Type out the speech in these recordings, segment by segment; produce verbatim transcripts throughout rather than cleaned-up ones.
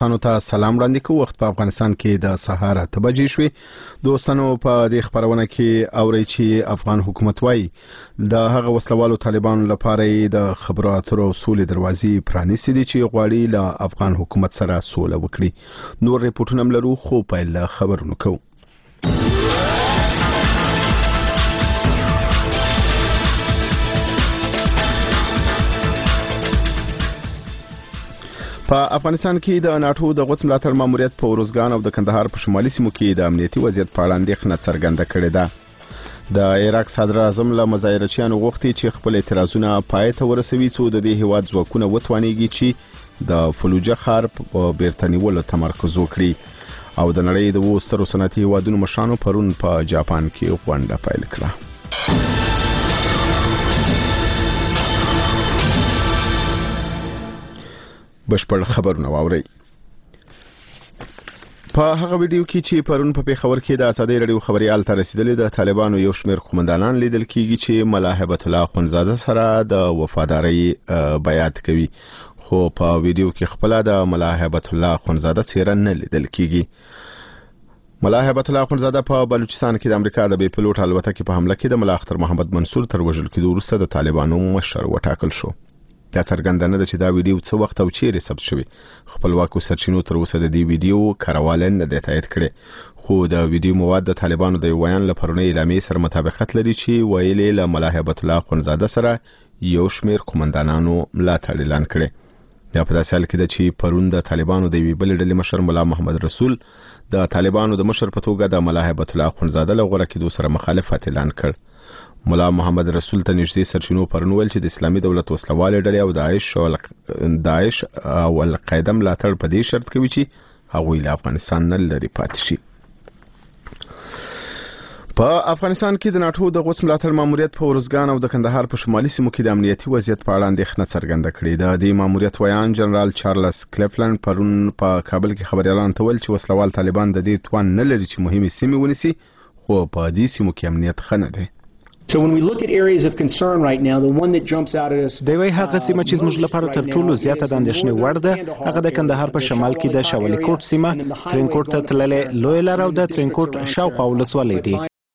تاسو ته سلام وړاندې کوم. وخت په افغانستان کې د سهار اته بجې شوې. دوستانو په دې خبرونه کې اوري چې افغان حکومت وايي د هغه وسلوالو طالبانو لپاره د خبرو اترو اصول دروازې پرانیستي دي چې غواړي له افغان حکومت سره سوله وکړي. نور ریپورتونه ملرو خو په ل خبرونو کوو. په افغانستان کې د ناتو د غوڅ ملاتړ ماموریت په اروزګان او د کندهار په شمالي سیمو کې د امنیتي وضعیت په اړه اندېښنه څرګنده کړې ده. د عراق صدر اعظم له مظاهرچیانو غوښتي چې خپل اعتراضونه پای ته ورسوي څو د دې هیواد ځواکونه وتوانیږي چې د فلوجه ښار په بیرته نیولو تمرکز وکړي. او د نړۍ د وسترو صنعتي هیوادونو مشرانو پرون په جاپان کې غونډه پیل کړه. بشپړ خبرونه واوري. په هغه ویډیو کې چې پرون په پیښور کې د ازادي رادیو خبريال ته رسیدلې د طالبانو یو شمېر قومندانان لیدل کېږي چې ملا هیبت الله خونزاده سره د وفاداری بیات کوي. خو په ویډیو کې خپل د ملا هیبت الله خونزاده څیره نه لیدل کېږي. ملا هیبت الله خونزاده په بلوچستان کې د امریکا د بي پلوټ الوتکې په حمله کې د ملا اختر محمد منصور تر وژل کېدو وروسته د طالبانو مشر وټاکل شو. دا څرګندونه ده چې دا ویډیو څه وخت او چیرې ثبت شوی. خپلواکو سرچینو تر اوسه د دې ویډیو کاروال نه د تایید کړي. خو د ویډیو مواد د طالبانو د ویان لپاره اعلامیې سره مطابقت لري چې ویلې له ملا هیبت الله خونزاده سره یو شمېر قومندانانو ملاتړ اعلان کړي. دا په داسې حال کې ده چې پرون د طالبانو د وی بل ډلې مشر ملا محمد رسول د طالبانو د مشر په توګه د ملا هیبت الله خونزاده له غوړه کېدو سره مخالفت اعلان کړ. ملا محمد رسول ته نږدې سرچینو پرنول چې د اسلامي دولت وسلواله ډلې او داعش او داعش او القاعده ملاتړ په دې شرط کوي چې هغوی له افغانستان نه لري پاتې شي. په افغانستان کې د ناتو د غوڅ ملاتړ ماموریت په اروزګان او د کندهار په شمالي سیمو کې د امنیتي وضعیت په اړه اندېښنه څرګنده کړې ده. د ماموریت ویان جنرال چارلز کلیفلند پرون په کابل کې خبريالان ته ویل چې وسلوال طالبان د دې توان نه لري چې مهمه سیمه ونیسي. خو په دې سیمو کې امنیت خنه ده. So when we look at areas of concern right now, the one that jumps out at us دی وی هغه سیمه چې زموږ لپاره تر ټولو زیاته د اندېښنې وړ ده هغه د کندهار په شمال کې د شاولی کوټ سیمه ترینکوټ ته تللې لوی لار او د ترینکوټ شاوخوا ولسوالۍ دي.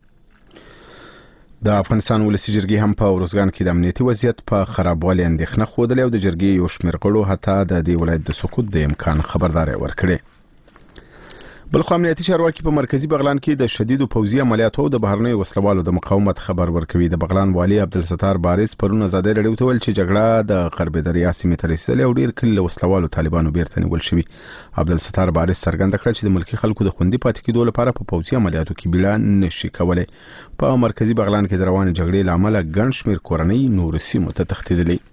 د افغانستان ولسی جرګې هم په اروزګان کې د امنیتي وضعیت په خرابوالي اندېښنه خوده او د جرګې یو شمېر غړو حتی د دې ولایت د سقوط د امکان خبرداري ورکړي. بل خو امنیتي چارواکي په مرکزی بغلان کې د شدیدو پوځي عملیاتو او د بهرنۍ وسلوالو د مقاومت خبر ورکوي. د بغلان والی عبدالستار بارز پرون ازادي رادیو ته ویل چې جګړه د غرب دریا سیمې ته رسیدلې او ډیر کله وسلوالو طالبانو بیرته نیول شوی. عبدالستار بارز څرګنده کړ چې د ملکی خلکو د خوندي پاتې کېدو لپاره په پوځي عملیاتو کې بیړه نشي کولای. په مرکزی بغلان کې د روانې جګړې لامل ګڼ شمېر کورنۍ نور سیمو ته تښتېدلې.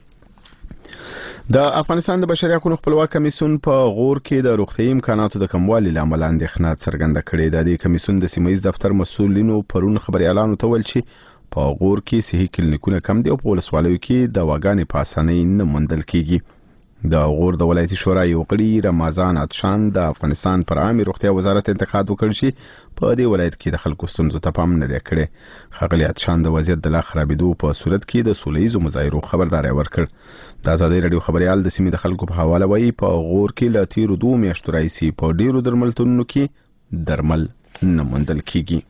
د افغانستان د بشري حقوقو خپلواک کمیسیون په غور کې د روغتیايي امکاناتو د کموالي لامل اندېښنه څرګنده کړې ده. د کمیسیون د سیمایي دفتر مسؤلینو پرون خبريالانو ته ویل چې په غور کې صحي کلینیکونه کم دي او په ولسوالیو کې دواګانې په اسانۍ نه موندل کیږي. د غور د ولایتي شورا یو غړي رمضان عطشان د افغانستان پر عامه روغتیا وزارت انتقاد وکړ چې په دې ولایت کې د خلکو ستونزو ته پام نه دی کړی. ښاغلي عطشان د وضعیت د لا خرابېدو په صورت کې د سولهییزو مظاهرو خبرداري ورکړ. د ازادي رادیو خبريال د سیمې د خلکو په حواله وایي په غور کې له تیرو دوه میاشتو راهیسې په ډیرو درملتونونو کې درمل نه موندل کیږي.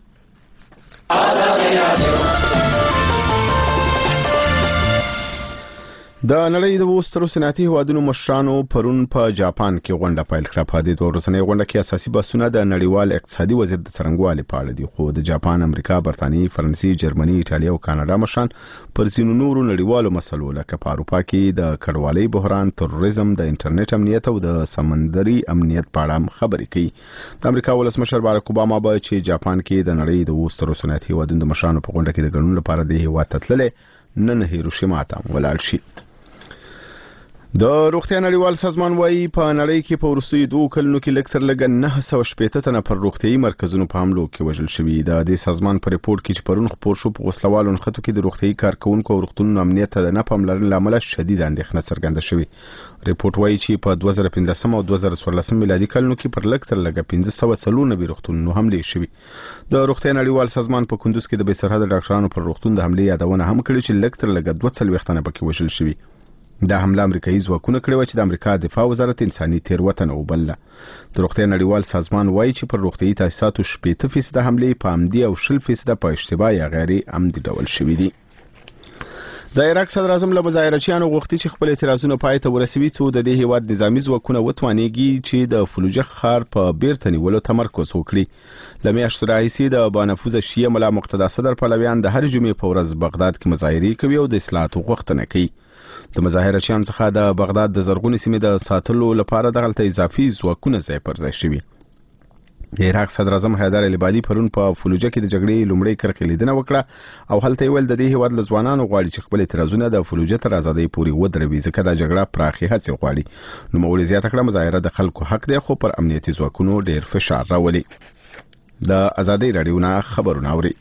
د نړۍ د وسترو صنعتي هیوادونو مشرانو پرون په جاپان کې غونډه پیل کړه. په دې دوه ورځنۍ غونډه کې اساسي بحثونه د نړیوال اقتصادي وضعیت د څرنګوالي په اړه دي. خو د جاپان، امریکا، برتانیې، فرانسې، جرمني، ایټالیا او کاناډا مشران پر ځینو نورو نړیوالو مسلو لکه په اروپا کې د کډوالۍ بحران، تروریزم، د انټرنیټ امنیت او د سمندري امنیت په اړه خبرې کوي. د امریکا ولسمشر باراک اوباما به چې جاپان کې د نړۍ د وسترو صنعتي هیوادونو د مشرانو په غونډه کې د ګډون لپاره د هیواد ته تللې نن هیروشیما ته ولاړ شي. د روغتیا نړیوال سازمان وايي په نړۍ کې په وروستیو دوه کلونو کې لږ تر لږه نهه سوه شپېته تنه پر روغتیايي مرکزونو په حملو کې وژل شوي. د دې سازمان په ریپورت کې چې پرون خپور شو په وسلوالو نښتو کې د روغتیايي کارکونکو او روغتونونو امنیت ته د نه پاملرنې له امله شدید اندېښنه څرګنده شوې. ریپورت وايي چې په دوه زره پنځلسم او دوه زره څوارلسم میلادي کلونو کې پر لږ تر لږه پنځه سوه څلور نوي روغتونونو حملې شوي. د روغتیا نړیوال سازمان په کندوز کې د بې سرحده ډاکټرانو پر روغتون د حملې یادونه هم کړې چې لږ تر لږه دوه څلوېښت تنه پکې وژل شوي. دا حمله امریکایي ځواکونه کړې وه چې د امریکا دفاع وزارت انساني تېروتنه وبلله. د روغتیا نړیوال سازمان وایي چې پر روغتیايي تاسیساتو شپېته فیصده حملې په عمدي او شل فیصده په اشتباه یا غیر عمدي ډول شوي دي. د عراق صدر اعظم له مظاهرچیانو غوښتي چې خپل اعتراضونه پای ته ورسوي څو د دې هیواد نظامی ځواکونه وتوانېږي چې د فلوجه ښار په بیرته نیولو تمرکز وکړي. له میاشتو راهیسې د بانفوذه شیعه ملا مقتدا صدر پلویان د هر جمعې په ورځ بغداد کې مظاهرې کوي او د اصلاحاتو غوښتنه کوي. د مظاهرچیانو څخه د بغداد د زرغونې سیمې د ساتلو لپاره دغلته اضافي ځواکونه ځای پر ځای شوي. د عراق صدر اعظم حیدر العبادي پرون په فلوجه کې د جګړې لومړۍ کرښې لیدنه وکړه او هلته ویل د دې هیواد له ځوانانو غواړي چې خپل اعتراضونه د فلوجه تر ازادۍ پورې ودروي ځکه دا جګړه پراخي هڅې غواړي. نوموړي زیاته کړه مظاهره د خلکو حق دی خو پر امنیتي ځواکونو ډیر فشار راولي. د ازادۍ راډیو نه خبرونه اوري.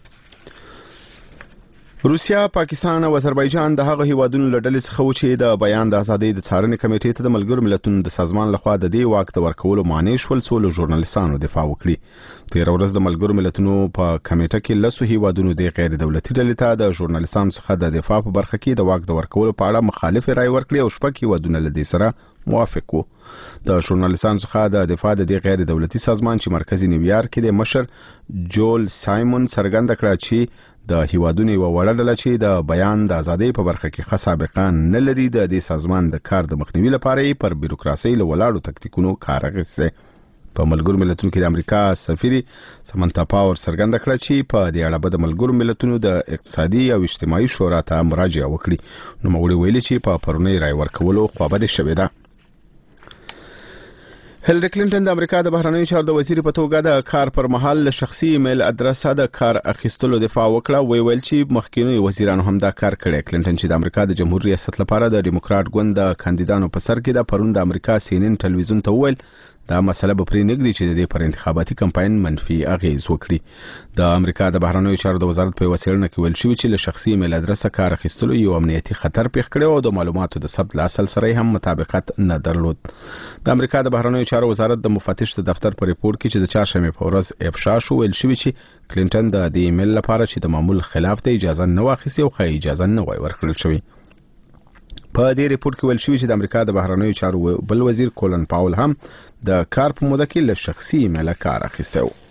روسیا، پاکستان او آذربایجان د هغه هیوادونو له ډلې څخه و چې د بیان د ازادۍ د څارنې کمیټې ته د ملګرو ملتونو د سازمان لخوا د دې واک د ورکولو مانع شول څو له ژورنالیستانو دفاع وکړي. تېره ورځ د ملګرو ملتونو په کمیټه کې لسو هیوادونو د غیر دولتي ډلې ته د ژورنالیستانو څخه د دفاع په برخه کې د واک د ورکولو په اړه مخالف رائے ورکړي او شپږ هیوادونه له دې سره موافق وو. د ژورنالیستانو څخه د دفاع د دې غیر دولتي سازمان چې مرکزی نیویارک کې د مشر جول سایمون څرګنده کړه چې د هیوادونو یو وړه ډله چې د بیان د ازادۍ په برخه کې ښه سابقه نه لري د دې سازمان د کار د مخنیوي لپاره پر بیروکراسۍ له ولاړو تکتیکونو کار اخیستی. په ملګرو ملتونو کې د امریکا سفیر سمنتا پاور څرګنده کړه چې په دې اړه به د ملګرو ملتونو د اقتصادي او اجتماعي شورا ته مراجعه وکړي. نوموړي ویلي چې په پرونی رای ورکولو خوابدې شوې ده. هیلری کلینټن د امریکا د بهرنیو چارو د وزیر په توګه د کار پر مهال له شخصي ایمیل ادرسه د کار اخیستلو دفاع وکړه. وی ویل چې مخکینی وزیرانو هم دا کار کړی. کلینټن چې د امریکا د جمهور ریاست لپاره د ډیموکرات ګوند د کاندیدانو په سر کې د پرون د امریکا سی ان ان ټلویزیون ته ویل دا مسله به پرې نږدې چې د دې پر انتخاباتي کمپاین منفي اغیز وکړي. د امریکا د بهرنیو چارو د وزارت په یوه څېړنه کې ویل شوي چې له شخصي ایمیل ادرسه کار اخیستلو یو امنیتي خطر پیښ کړی او د معلوماتو د ثبت له اصل سره هم مطابقت نه درلود. د امریکا د بهرنیو چارو وزارت د مفتش د دفتر په ریپورت کې چې د چهارشنبې په ورځ افشا شو ویل شوي چې کلینټن د دې ایمیل لپاره چې د معمول خلاف د اجازه نه واخیستې او خې اجازه نه وای ورکړل شوی. په دې ریپورت کې ویل شوی چې د امریکا د بهرنیو چارو بل وزیر کولن پاول هم د کار په موده کې له شخصي ایمیل کار اخیسته و.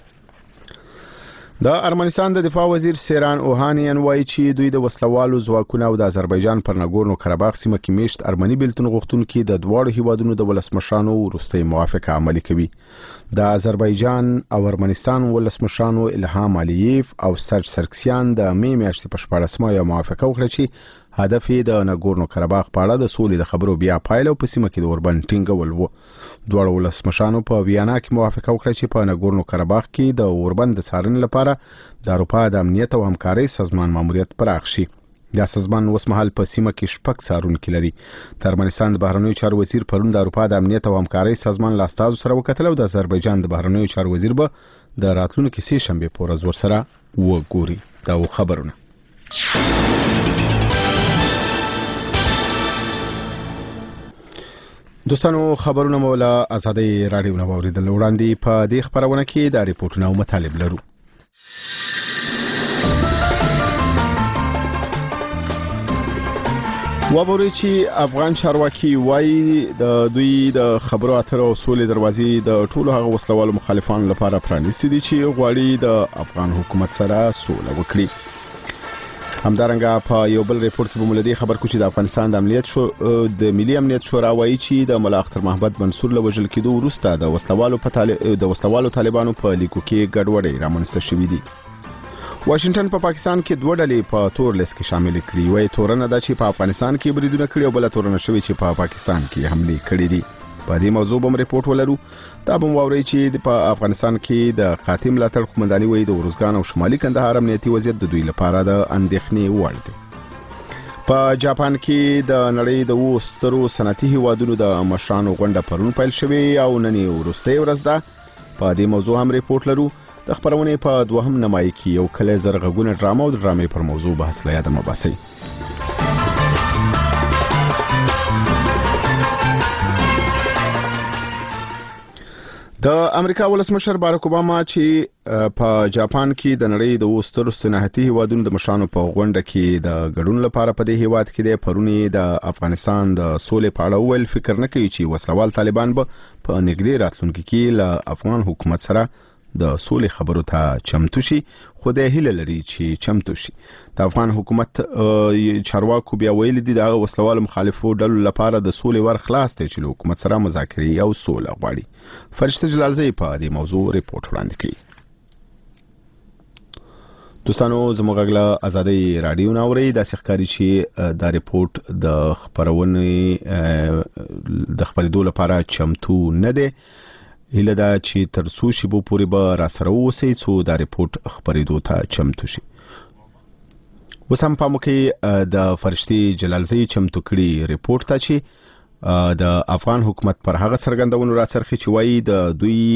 د ارمنستان د دفاع وزیر سیران اوهانیان وایي چې دوی د وسلوالو ځواکونو او د آذربایجان پر ناګورنو قرهباغ سیمه کې میشت ارمني بیلتون غوښتونکي د دواړو هیوادونو د ولسمشرانو وروستۍ موافقه عملي کوي. د آذربایجان او ارمنستان ولسمشرانو الهام علییف او سرج سرکسیان د مې میاشتې په شپاړسمه یو موافقه وکړه چې هدف یې د ناګورنو قرهباغ په اړه د سولې د خبرو بیا پایله او په سیمه کې د اوربند ټینګول و. دواړو ولسمشرانو په ویانا کې موافقه وکړه چې په ناګورنو قرهباغ کې د اوربند د څارنې لپاره د اروپا د امنیت او همکارۍ سازمان ماموریت پراخ شي. دا سازمان اوس مهال په سیمه کې شپږ څارونکي لري. د ارمنستان د بهرنیو چارو وزیر پرون د اروپا د امنیت او همکارۍ سازمان له استازو سره وکتل او د آذربایجان د بهرنیو چارو وزیر به د راتلونکي سې شنبې په ورځ ورسره وګوري. دا خبرونه دوستانو خبرونه مولا ازادي رادیو نو اوریدل وړاندې په دې خبرونه کې د ریپورتونو او مطالب لرو. وبوري چې افغان چارواکي وایي د دوی د خبرو اترو او سولې دروازې د ټولو هغه وسلوالو مخالفانو لپاره پرانیستي دي چې غواړي د افغان حکومت سره سوله وکړي. همدارنګه په یو بل ریپورت کې به مولدي خبر کو چې د افغانستان د امنیت شو د ملي امنیت شورا وایي چې د ملا اختر محمد منصور له وژل کېدو وروسته د وسلوالو په طالب د وسلوالو طالبانو په لیکو کې ګډوډي رامنځته شوې دي. واشنگټن په پا پاکستان کې دوه ډلې په تور لیست کې شامل کړي. وایي تورنه ده چې په افغانستان کې بریدونه کړي او بل تورنه شوی چې په پا پاکستان کې حمله کړې دي. په دې موضوع به ریپورت ولرو. دا به ووري چې په افغانستان کې د قاتم ملاتړ قومنداني وایي د ورزګان او شمالي کندهار امنیتي وضعیت د دوی لپاره د اندېښنې وړ دی. په جاپان کې د نړۍ د وسترو صنعتي هیوادونو د مشرانو غونډه پرون پیل شوې او نن یې وروستۍ ورځ ده. په دې موضوع هم ریپورت لرو. د خبرونې په دوهم نمای کې یو کله زرغونه ډرامه او ډرامې پر موضوع بحث لا یاد مباسي. د امریکا ولسمشر باراک اوباما چې په جاپان کې د نړۍ د وستر صنعتي هیوادونو د مشرانو په غونډه کې د ګډون لپاره په دې هیواد کې د پرونی د افغانستان د سولې په اړه ویل فکر نه کوي چې وسلوال طالبان به په نږدې راتلونکي کې له افغان حکومت سره د سولې خبرو ته چمتو شي، خو د هیله لري چې چمتو شي. د افغان حکومت چارواکو بیا ویل دي د وسلوال مخالفو ډلو لپاره د سولې ور خلاص دی چې حکومت سره مذاکرې او سوله غواړي. فرشته جلالزی په دې موضوع ریپورت وړاندې کړي. دوستانو زموږ غږ آزادۍ رادیو ناوړي د ښکاری چې دا ریپورت د خبرونې د خبرېدو لپاره چمتو نه دی. هله دا چې تر څو شی بو پوری به را سره وسی څو دا ریپورت خبرېدو ته چمتو شي. وسم په مو کې د فرشتي جلالزی چمتو کړي ریپورت ته چې د افغان حکومت پر هغه څرګندونو را څرخي چې وایي د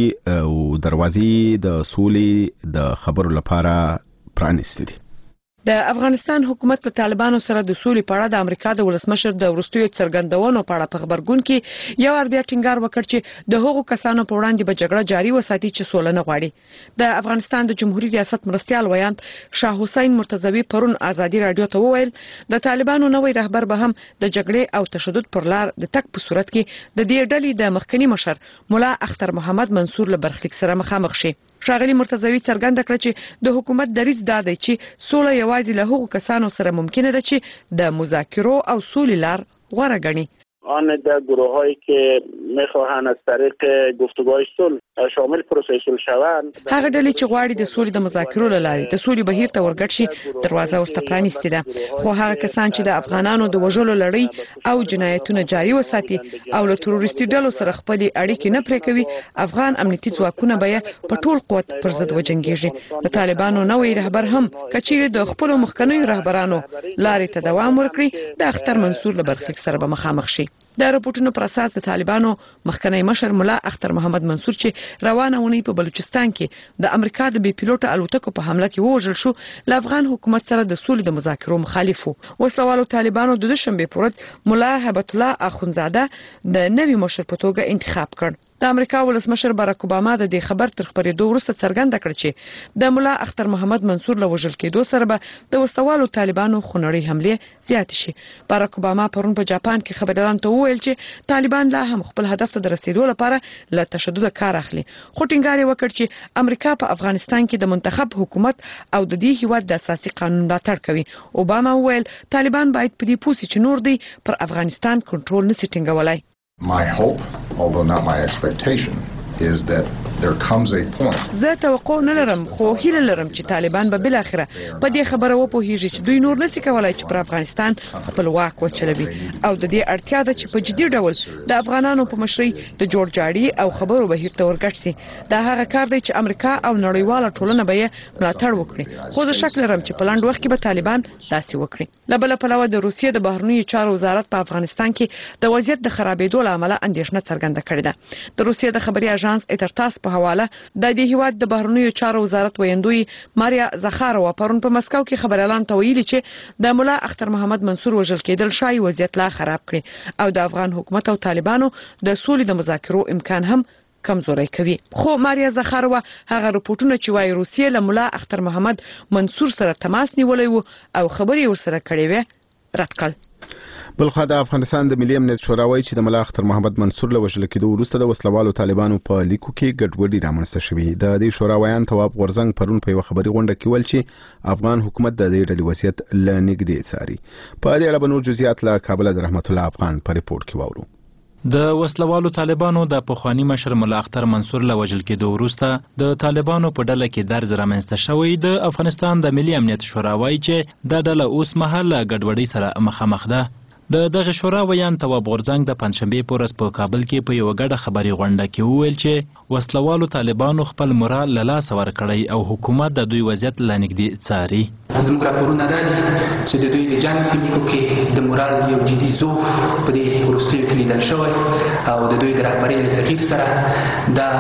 دوی دروازې د سولې د خبرو لپاره پرانیستې دي. د افغانستان حکومت په طالبانو سره د سولې په اړه د امریکا د ولسمشر د ورستیو څرګندونو په اړه په خبرګون کې یو ار بیا ټینګار وکړ چې د هغو کسانو په وړاندې به جګړه جاري وساتي چې سوله نه غواړي. د افغانستان د جمهوریت ریاست مرستيال ویاند شاه حسین مرتضوی پرون آزادي رادیو ته وویل د طالبانو نوې رهبر به هم د جګړې او تشدد پر لار د تک په صورت کې د دې ډلې د مخکنی مشر مولا اختر محمد منصور له برخلیک سره مخامخ شي. ښاغلي مرتضوی څرګنده کړه چې د حکومت دریځ دا دی چې سوله یوازې له هغو کسانو سره ممکنه ده چې د مذاکرو او سولې لار غوره ګڼي. آن در گروه هایی که میخواهند از طریق گفتگوهای صلح شامل پروسه صلح شوند، هغه ډلې چې غواړي د سولې د مذاکرو لارې د سولې بهیر ته ورګډ شي دروازه ورته پرانیستې ده. خو هغه کسان چې د افغانانو د وژلو لړۍ او جنایتونه جاري وساتي او له تروریستي ډلو سره خپل اړیکې نه پرې کوي، افغان امنیتي ځواکونه به په ټول قوت پر ضد وجنګيږي. د طالبانو نوې رهبر هم کچېره د خپل مخکنیو رهبرانو لارې ته دوام ورکړي د اختر منصور له برخلیک سره به مخامخ شي. د راپورټونو پر اساس د طالبانو مخکنی مشر مولا اختر محمد منصور چې روانه ونی په بلوچستان کې د امریکا د بي پیلوټ الوتکو په حمله کې وژل شو، ل افغان حکومت سره د سولې د مذاکرو مخالف وو. وسلوالو طالبانو د دوشنبه پورز مولا هبت الله اخونزاده د نوي مشر په توګه انتخاب کړ. د امریکا ولسمشر باراک اوباما د دې خبر تر خبرېدو وروسته څرګنده کړ چې د مولا اختر محمد منصور له وژل کېدو سره به د وسلوالو طالبانو خونړۍ حمله زیات شي. باراک اوباما پرون په جاپان کې خبريالان ته وویل چې طالبان لا هم خپل هدف ته رسیدو لپاره له تشدد کار اخلي. خو ټینګار وکړ چې امریکا په افغانستان کې د منتخب حکومت او د دې هیواد د اساسي قانون ملاتړ کوي. اوباما وویل طالبان باید په دې پوسي چې نور دی پر افغانستان کنټرول نشي ټینګولای. My hope, although not my expectation, is that there comes a point. زه توقع نه لرم خو هیله لرم چې طالبان به بل اخره په دې خبره وپوهیږي چې دوی نور نشي کولای چې پر افغانستان خپل واک وچلوي او د دې اړتیا ده چې په جدي ډول د افغانانو په مشرۍ د جوړجاړي او خبرو بهیر ته ورګډ شي. دا هغه کار دی چې امریکا او نړیواله ټولنه به ملاتړ وکړي. خو زه شک لرم چې په لاندې وخت کې به طالبان داسې وکړي. له بل پلوه د روسیې د بهرنیو چارو وزارت په افغانستان کې د وضعیت د خرابېدو له امله اندېښنه څرګنده کړې ده. د روسیې د خبري اژانس اترتاس په حواله د دې هیواد د بهرنیو چارو وزارت ویندوی ماریا زخاروا پرون په مسکو کې خبريالان ته ویلي چې د مولا اختر محمد منصور وژل کېدل شای وضعیت لا خراب کړي او د افغان حکومت او طالبانو د سولې د مذاکرو امکان هم کمزوري کوي. خو ماریا زخاروا هغه رپورټونه چې وايي روسیې له مولا اختر محمد منصور سره تماس نیولې وو او خبري ورسره کړې وې رد کړ. بلخوا د افغانستان د ملي امنیت شورا وایي چې د مولا اختر محمد منصور له وژل کېدو وروسته د وسلوالو طالبانو په لیکو کې ګډوډي رامنځته شوې. د دې شورا ویان تواب غورزنګ پرون په یو خبري غونډه کې ویل چې افغان حکومت د دې ډلې وضعیت له نږدې څاري. په دې اړه به نور جزئیات له کابل د رحمت الله افغان په ریپورت کې واورو. د وسلوالو طالبانو د پخوانی مشر مولا اختر منصور له وژل کېدو وروسته د طالبانو په ډله کې درز رامنځته شوی. د افغانستان د ملي امنیت شورا وایي چې د ډله اوس مهال ګډوډۍ سره مخامخ ده. د دغه شورا ویان تواب غورزنګ د پنځشنبه په ورځ په کابل کې په یو غډه خبري غونډه کې وویل چې وسلوالو طالبانو خپل مورال له لاس ورکړی او حکومت د دوی وضعیت لنګدي څاري. زموږ راپورونه دا دي چې د دوی د جنگ په لیکو کې د مورال یو جدي ضعف په دې وروستیو کې لیدل شوی او د دوی د رهبرۍ له تغییر سره دا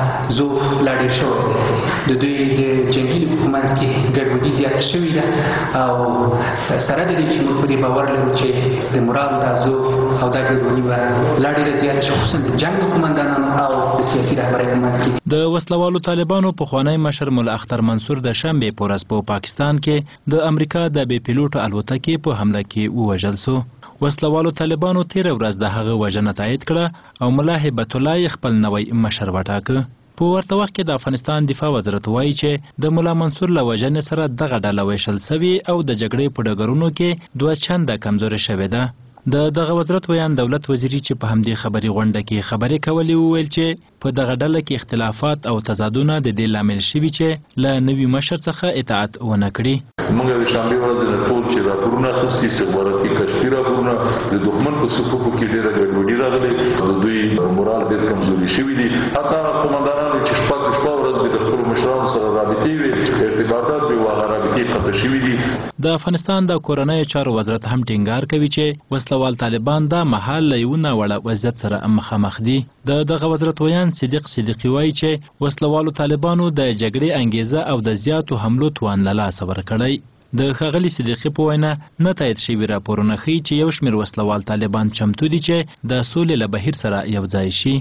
ضعف لا ډېر شوی دی. د دوی د جنګي لیکو په منځ کې ګډوډي زیاته شوې ده او سره د دې چې موږ په دې باور لرو چې د مورال دا ضعف او دا ګډوډي به لا ډېره زیاته شي، خصوصا د جنګ د قومندانانو او د سیاسي رهبرۍ په منځ کې. د وسلوالو طالبانو پخوانی مشر ملا اختر منصور د شنبې په ورځ په پاکستان کې د امریکا د بې پیلوټ الوتکې په حمله کې ووژل شو. وسلوالو طالبانو تیر ورځ د هغه وژنه تایید کړه او ملا هیبت الله خپل نوی مشر وټاکه. په ورته وخت کې د افغانستان دفاع وزارت وایي چې د ملا منصور له وژنې سره دغه ډله ویشل سوي او د جګړې په ډګرونو کې دوه چنده کمزوري شوې ده. د دغه وزارت ویان دولت وزیري چې په همدې خبري غونډه کې خبرې کولې وویل چې په دغه ډله کې اختلافات او تضادونه د دې لامل شوي چې له نوي مشر څخه اطاعت ونه کړي. موږ د شنبې ورځ نه ټول چې راپورونه اخیستي استخباراتي کشفي راپورونه د دښمن په صفوفو کې ډېره ګډوډي راغلې او دوی مورال ډېر کمزوري شوي دي. حتی قومندانانو چې شپږ شپه ورځ به د خپلو مشرانو سره رابطې وي، ارتباطات به هغه رابطې قطع شوي دي. د افغانستان د کورنیو چارو وزارت هم ټینګار کوي چې وسلوال طالبان دا مهال له یو ناوړه وضعیت سره مخامخ دي. د دغه وزارت ویان صدیق صدیقي وایي چې وسلوالو طالبانو د جګړې انګیزه او د زیاتو حملو توان له لاسه ورکړی. د ښاغلي صدیقي په وینا نه تایید شوي راپورونه ښیي چې یو شمېر وسلوال طالبان چمتو دي چې د سولې له بهیر سره یوځای شي.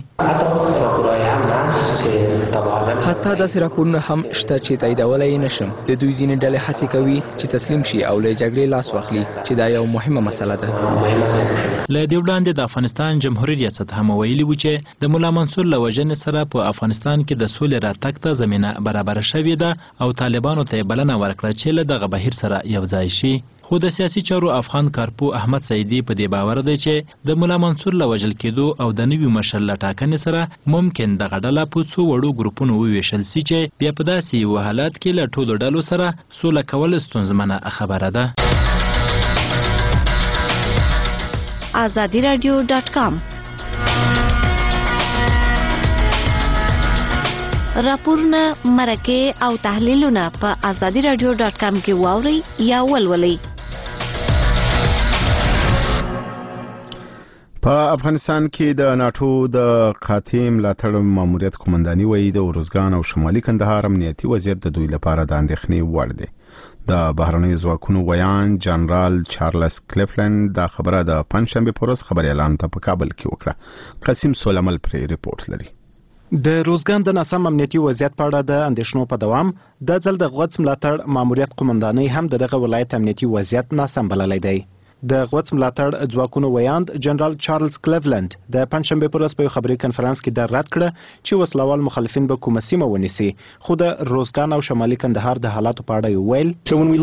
حتی داسې راپورونه هم شته چې تاییدولی یې نشم. د دوی ځینې ډلې هڅې کوي چې تسلیم شي او له جګړې لاس واخلي چې دا یو مهمه مسله ده. له دې وړاندې د افغانستان جمهوریت ریاست هم ویلي و چې د ملا منصور له وژنې سره په افغانستان کې د سولې راتګ ته زمینه برابره شوې ده او طالبانو ته یې بلنه ورکړه چې له دغه بهیر سره یوځای شي. خو د سیاسي چارو افغان کارپو احمد سعیدي په دې باور دی چې د ملا منصور له وژل کېدو او د نوي مشر له ټاکنې سره ممکن دغه ډله په څو وړو ګروپونو وویشل سي چې بیا په داسې یو حالت کې له ټولو ډلو سره سوله کول ستونزمنه خبره ده. آزادی رادیو ډاټ کام راپورونه، مرکې او تحلیلونه په آزادی رادیو ډاټ کام کې واورئ یا ولولئ. په افغانستان کې د ناتو د قاطع ملاتړ ماموریت قومنداني وایي د ارزګان او شمالي کندهار امنیتي وضعیت د دوی لپاره د اندېښنې وړ دی. د بهرنیو ځواکونو ویان جنرال چارلز کلیفلند دا خبره د پنځشنبه په ورځ خبري اعلان ته په کابل کې وکړه. قاسم سولمل پرې ریپورت لري. د روزګان د ناسم امنیتي وضعیت په اړه د اندېښنو په دوام د ځل د غوڅ ملاتړ ماموریت قومندانۍ هم دغه ولایت امنیتي وضعیت ناسم بللی دی. د غوڅ ملاتړ ځواکونو ویاند جنرال چارلز کلیفلند د پنځشنبه په ورځ په خبري کنفرانس کې دا رد کړه چې وسلوال مخالفین به کومه سیمه ونیسي، خو د روزګان او شمالي کندهار د حالاتو په اړه ویل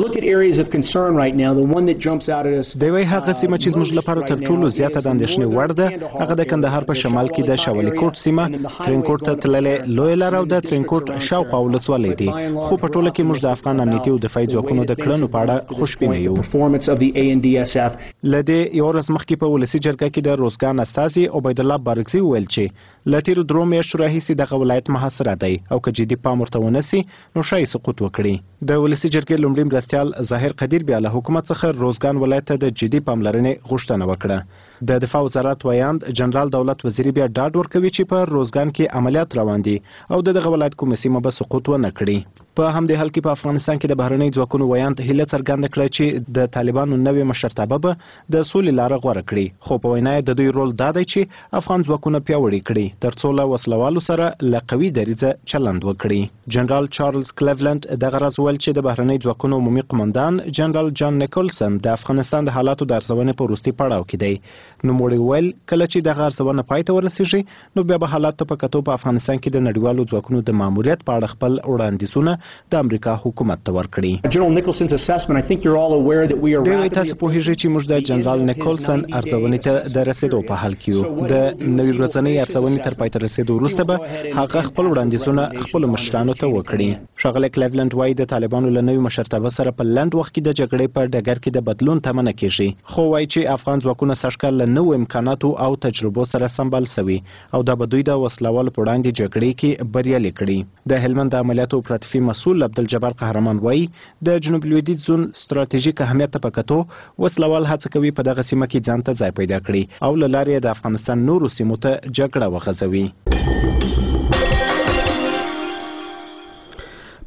دی وایي هغه سیمه چې زموږ لپاره تر ټولو زیاته د اندېښنې وړ ده هغه د کندهار په شمال کې د شاولي کوټ سیمه ترینکوټ ته تللې لوی لار او د ترینکوټ شاوخوا ولسوالۍ دي، خو په ټوله کې موږ د افغان امنیتي او دفاعي ځواکونو د کړنو په اړه خوشبینه یو. لدې یو ورځ مخکې په ولسی جرګه کې د روزګان استازي عبید الله بارکزي ویل چې له تیرو درو میاشتو راهیسې دغه ولایت محاصره دی او که جدي پام ورته ونسي نو شاید سقوط وکړي. د ولسی جرګې لومړي مرستیال ظاهر قدیر بیا له حکومت څخه روزګان ولایت ته د جدي پاملرنې غوښتنه وکړه. د دفاع وزارت ویاند جنرال دولت وزیری بیا ډاډ ورکوي چې په روزګان کې عملیات روان دي او دغه ولایت کومه سیمه به سقوط ونه کړي. په همدې حال کې په افغانستان کې د بهرنۍ ځواکونو ویاند هیله څرګنده کړه چې د طالبانو نوې مشرتابه به د سولې لاره غوره کړي، خو په وینا د دوی رول دا دی چې افغان ځواکونه پیاوړي کړي ترڅو له وسلوالو سره له قوي دریځه چلند وکړي. جنرال چارلز کلیفلند دغه راز ویل چې د بهرنۍ ځواکونو عمومي قومندان جنرال جان نیکولسن د افغانستان د حالاتو د ارزونې په وروستي پړاو کې دی. نو موږ ویل کله چې دغه ارزونه پای ته ورسیږي نو بیا به حالات په کتو په افغانستان کې د نړیوالو ځواکونو د ماموریت په اړه خپل وړاندیزونه د امریکا حکومت ته ورکړي. General Nicholson's assessment, I think you're all aware that we are دوی تاسو په هیڅ چې موږ د جنرال نیکولسن ارزونې ته د رسیدو په حال کې یو. د نوې ورځنۍ ارزونې تر پای ته رسیدو وروسته به هغه خپل وړاندیزونه خپل مشرانو ته وکړي. ښاغلی کلیفلند وایي د طالبانو له نوې مشرتابه سره په لنډ وخت کې د جګړې په ډګر کې د بدلون تمه نه کیږي، خو وایي چې افغان ځواکونه سږکال له نوو امکاناتو او تجربو سره سمبال شوي او دا به دوی د وسلوالو په وړاندې جګړې کې بریالي کړي. د هلمند د عملیاتو اپراتیفي مسؤل عبدالجبار قهرمان وایي د جنوب لویدیځ زون ستراتیژیک اهمیت په کتو وسلوال هڅه کوي په دغه سیمه کې ځان ته ځای پیدا کړي او له لارې د افغانستان نورو سیمو ته جګړه وغځوي.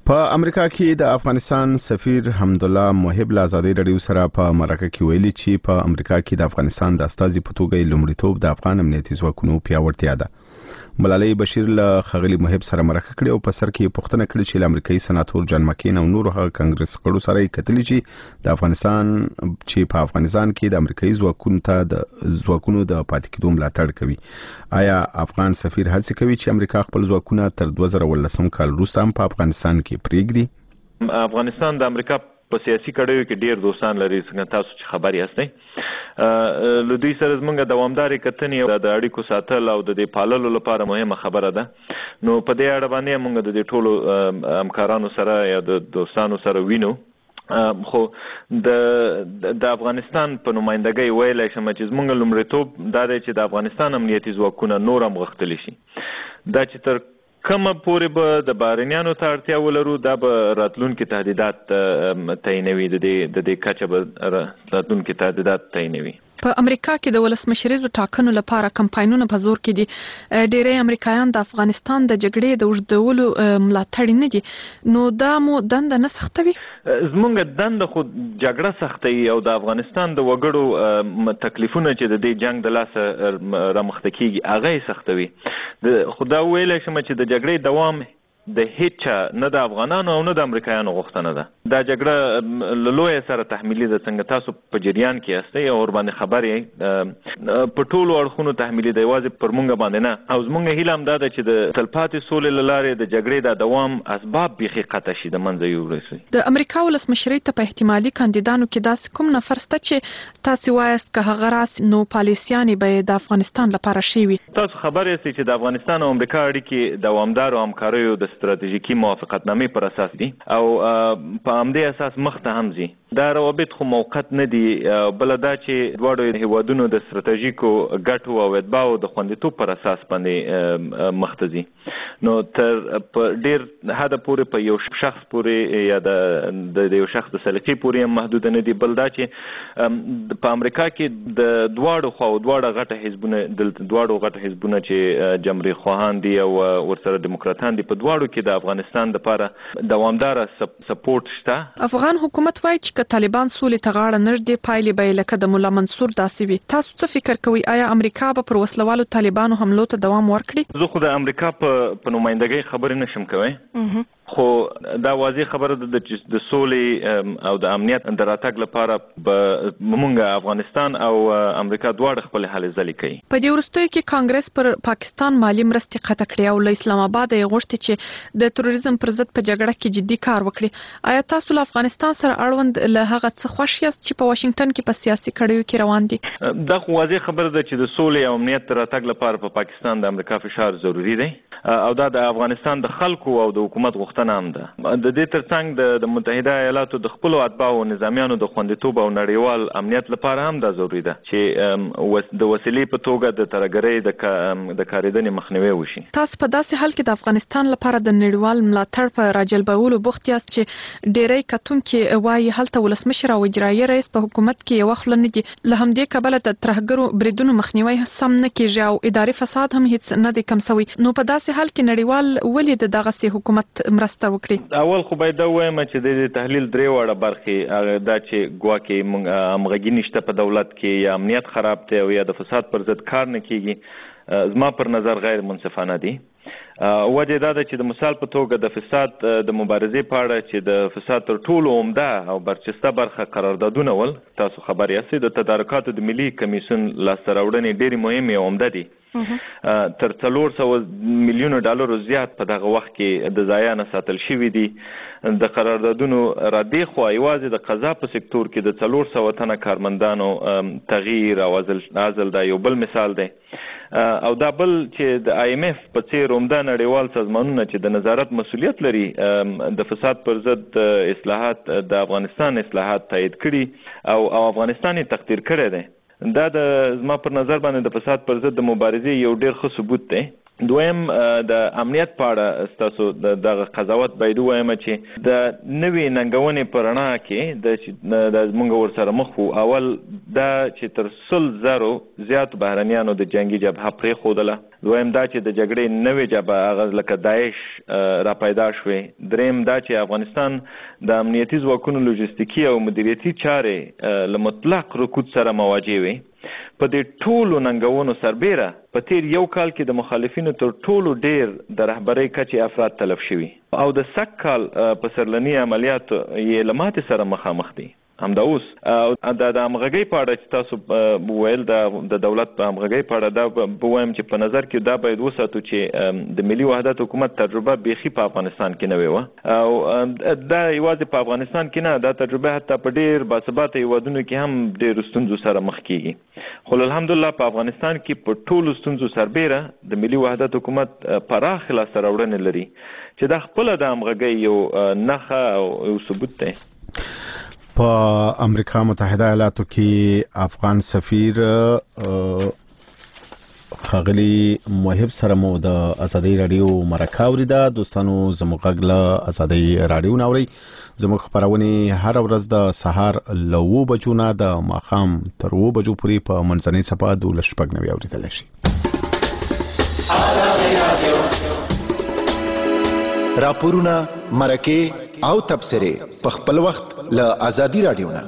په امریکا کې د افغانستان سفیر حمدالله محب له ازادي رادیو سره په مرکه کې ویلي چې په امریکا کې د افغانستان د استازي په توګه لومړیتوب د افغان امنیتي ځواکونو پیاوړتیا ده. ملالۍ بشیر له خغلی محب سره مرکه کړې او په سر کې پوښتنه کړې چې امریکایي سناتور جان مکین او نور هغه کانګرس غړو سره کتلې چې د افغانستان چې په افغانستان کې د امریکایي ځواکونو ته د ځواکونو د پاتې کېدو ملاتړ کوي. آیا افغان سفیر هڅه کوي چې امریکا خپل ځواکونه تر دوه زره ولسم کال وروسته هم په افغانستان کې پرېږدي؟ افغانستان د امریکا په سیاسي کړیو کې ډیر دوستان لري، څنګه تاسو چې خبري یاستئ. له دوی سره زموږ دوامدارې کتنې او د اړیکو ساتل او د دې پاللو لپاره مهمه خبره ده. نو په دې اړه باندې موږ د دې ټولو همکارانو سره یا د دوستانو سره وینو. خو د د افغانستان په نمائندګۍ ویلای شم چې زموږ لومړیتوب دا دی چې د افغانستان امنیتي ځواکونه نور هم غښتلي شي. دا چې تر کومه پورې به د بهرنیانو ته اړتیا ولرو دا به راتلونکي تهدیدات تعینوي، د دې د دې کچه به راتلونکي تهدیدات تعینوي. په امریکا کې د ولسمشریزو ټاکنو لپاره کمپاینونه په زور کې دي. ډېری امریکایان د افغانستان د جګړې د اوږدولو ملاتړي نه دي. نو دا مو دنده نه سختوي؟ زمونږ دنده خو جګړه سختوي او د افغانستان د وګړو تکلیفونه چې د دې جنگ د لاسه رامخته کیږي هغه یې سختوي. خو دا ویلی شم چې د جګړې دوام د هیڅ نه د افغانانو او نه د امریکایانو غوښتنه ده. دا جګړه له لویه سره تحمیلي ده، څنګه تاسو په جریان کې یاستئ او ورباندې خبر یې په ټولو اړخونو تحمیلي ده، یوازې پر موږ باندې نه. او زموږ هیله هم دا ده چې د تلپاتې سولې له لارې د جګړې د دوام اسباب بیخي قطع شي، د منځه یوړل شي. د امریکا ولسمشرۍ ته په احتمالي کاندیدانو کې داسې کوم نفر شته چې تاسو وایاست که هغه راسي نو پالیسیانې به د افغانستان لپاره شي وي؟ تاسو خبر یاست چې د افغانستان او امریکا اړیکې دوامدار او همکاریو د ستراتیژیکي موافقتنامې پر اساس دي او په همدې اساس مخ ته هم ځي. دا روابط خو موقت نه دي، بل دا چې دواړو هیوادونو د ستراتیژیکو ګټو او اتباعو د خوندیتوب پر اساس باندې مخ ته ځي. نو تر په ډیر حد پورې په یو شخص پورې یا د د یو شخص د سلیقې پورې هم محدود نه دي، بل دا چې په امریکا کې د دواړو خواو دواړه غټه حزبونه د دواړو غټه حزبونه چې جمهوریت خواهان دي او ورسره دیموکراتان دي، په دواړو کې د افغانستان لپاره دوامدار سپورټ شته. افغان حکومت وایي چې طالبان سولې ته غاړه نږدې، پایلې به لکه د مولا منصور داسې وي. تاسو څه فکر کوئ؟ آیا امریکا به پر وسلوالو طالبانو حملو ته دوام ورکړي؟ زه خو د امریکا په نمائندګۍ خبرې نشم کوی، خو دا واضح خبره ده چې د سولې او د امنیت د راتګ لپاره به موږ افغانستان او امریکا دواړه خپل هلې ځلې کوي. په دې وروستیو کې کانګرس پر پاکستان مالی مرستې قطع کړې او له اسلام آباد یې غوښتي چې د تروریزم پر ضد په جګړه کې جدي کار وکړي. آیا تاسو له افغانستان سره اړوند له هغه څه خوښ یاست چې په واشنگټن کې په سیاسي کړیو کې روان دي؟ دا خو واضح خبره ده چې د سولې او امنیت د راتګ لپاره په پاکستان د امریکا فشار ضروری دی او دا د افغانستان د خلکو او د حکومت غوښتنه هم ده. د دې ترڅنګ د متحده ایالاتو د خپل اتباعو او نظامیانو د خوندیتوب او نړیوال امنیت لپاره هم دا ضروری ده چې د وسیلې په توګه د ترګرۍ د کاریدنې مخنیوي وشي. تاسو په داسې حال کې د افغانستان لپاره د نړیوال ملاتړ په راجلبولو بوخت یاست چې ډېری کتونکي وایي هلته ولسمشر او اجرایي رئیس په حکومت کې یو خل نه دي. له همدې کبله د ترهګرو بریدونو مخنیوي سم نه کیږي او اداري فساد هم هیڅ نه دی کم شوی. نو په داسې حال کې نړیوال ولې د دغه سي حکومت مرسته وکړي؟ اول خو باید دا وایم چې د تحلیل درې وړه برخې دا چې ګواکې موږ همغږي نشته په دولت کې یا امنیت خراب دی او یا د فساد پر ضد کار نه کیږي، زما پر نظر غیر منصفانه دي. وجه دا ده چې د مثال په توګه د فساد د مبارزې په اړه چې د فساد تر ټولو عمده او برچسته برخه قراردادونه ول، تاسو خبر یاستئ د تدارکاتو د ملي کمیسیون لاسته راوړنې ډېرې مهمې او عمده دي. تر څلور سوه میلیونو ډالرو زیات په دغه وخت کې د ضایع نه ساتل شوي دي. د قراردادونو را دې خوا یوازې د قضا په سکتور کې د څلور سوه تنه کارمندانو تغییر او عزل دا یو بل مثال دی. او دا بل چې د آی ایم ایف په څیر عمده نړیوال سازمانونه چې د نظارت مسؤلیت لري د فساد پر ضد اصلاحات د افغانستان اصلاحات تایید کړي او او افغانستان یې تقدیر کړی دی. دا د زما پر نظر باندې د فساد پر ضد د مبارزې یو ډېر ښه ثبوت دی. دویم د امنیت په اړه ستاسو دغه قضاوت باید ووایم چې د نوې ننګونې په رڼا کې د موږ ورسره مخ وو. اول دا چې تر سل زرو زیاتو بهرنیانو د جنګي جبهه پرېښودله. دویم دا چې د جګړې نوې جبهه هغه لکه داعش را پیدا شوې. دریم دا چې افغانستان د امنیتي ځواکونو لوجستیکي او مدیریتي چارې له مطلق رکود سره مواجه وي. په دې ټولو ننګونو سربیره په تیر یو کال کې د مخالفینو تر ټولو ډیر د رهبرۍ کچې افراد تلف شوي او د سږ کال په سرلني عملیاتو یې له ماتې سره مخامخ دي. همدا اوس د همغږۍ په اړه چې تاسو وویل د دولت په همغږۍ په اړه دا بوایم چې په نظر کې دا باید وساتو چې د ملي وحدت حکومت تجربه بیخي په افغانستان کې نه وي وه او دا یوازې په افغانستان کې نه، دا تجربه حتی په ډېر باثباته هیوادونو کې هم ډېرو ستونزو سره مخ کیږي. خو الحمدلله په افغانستان کې په ټولو ستونزو سربیره د ملي وحدت حکومت پراخ لاسته راوړنې لري چې دا خپله د همغږۍ یو نښه او یو ثبوت دی. په امریکا متحده ایالاتو کې افغان سفیر ښاغلي محب سره مو د ازادۍ رادیو مرکه اوریده. دوستانو زموږ غږ له ازادۍ رادیو نه اورئ. زموږ خپرونې هر ورځ د سهار له اوو بجو نه د ماښام تر اوو بجو پورې په منځنۍ څپه دولس شپږ نوي اوریدلی شي. راپورونه، مرکې او تبصرې په خپل وخت له ازادي رادیو نه.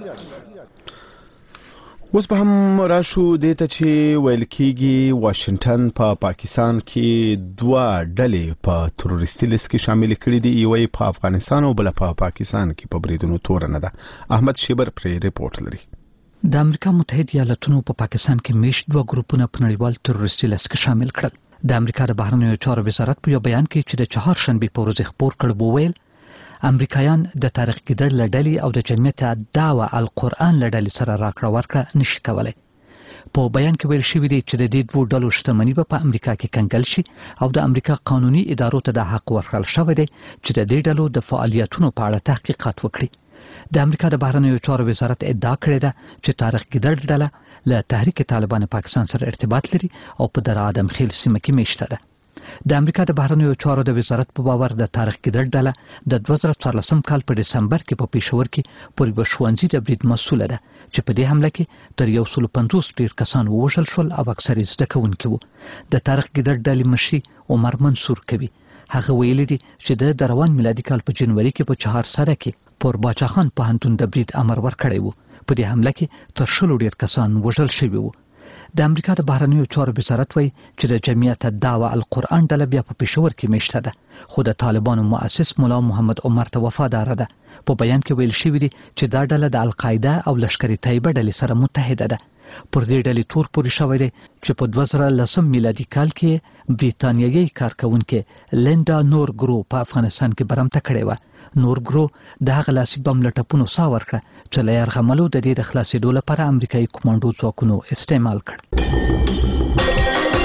اوس به هم راشو دې ته چې ویل کېږي واشنگټن په پا پاکستان کې دوه ډلې په تروریستي لیست کې شامل کړي دي، یوه په افغانستان او بله په پاکستان کې په بریدونو تورنه ده. احمد شیبر پرې رپورټ لري. د امریکا متحده ایالاتونو په پا پاکستان کې میشت دوه ګروپونه په نړیوال تروریستي لیست کې شامل کړل. د امریکا د بهرنیو چارو وزارت په یو بیان کې چې د چهارشنبې په ورځ خپور کړ وویل امریکایان د تاریخ ګیدړ له ډلې او د جمعیت دعوه القرآن له ډلې سره راکړه ورکړه نشي کولی. په بیان کې ویل شوي دي چې د دې دوو ډلو شتمني به په امریکا کې کنګل شي او د امریکا قانوني ادارو ته د حق ورکړل شوی دی چې د دې ډلو د فعالیتونو په اړه تحقیقات وکړي. د امریکا د بهرنیو چارو وزارت ادعا کړې ده چې تاریخ ګیدړ ډله له تحریک طالبان پاکستان سره ارتباط لري او په در ادم خیل سیمه کې میشته ده. د امریکا د بهرنیو چارو د وزارت په باور د تاریخ ګیدړ ډله د دوه زره څوارلسم کال په دسمبر کې په پیښور کې پر یوه ښوونځي د برید مسؤله ده چې په دې حمله کې تر یو سل پنځوس ډیر کسان ووژل شول او اکثر یې زده کوونکي وو. د تاریخ ګیدړ ډلې مشر عمر منصور کوي. هغه ویلي دي چې د روان میلادي کال په جنوري کې په چهار سده کې پر باچا خان پوهنتون د برید امر ورکړی وو. په دې حمله کې تر شلو ډیر کسان وژل شوي وو. د امریکا د بهرنیو چارو وزارت وایي چې د جمعیت دعوه القرآن ډله بیا په پېښور کې میشته ده خو د طالبانو مؤسس مولا محمد عمر ته وفاداره ده. په بیان کې ویل شوي دي چې دا ډله د القاعده او لشکري طیبه ډلې سره متحده ده. پر دې ډلې تور پورې شوی دی چې په دوه زره لسم میلادي کال کې بریتانیایي کارکوونکې لینډا نورګرو په افغانستان کې برمته کړې وه. نورګرو د هغه لاسي بم له ټپونو ساه ورکړه چې له یرغملو د دې د خلاصېدو لپاره امریکایي کمانډو ځواکونو استعمال کړ.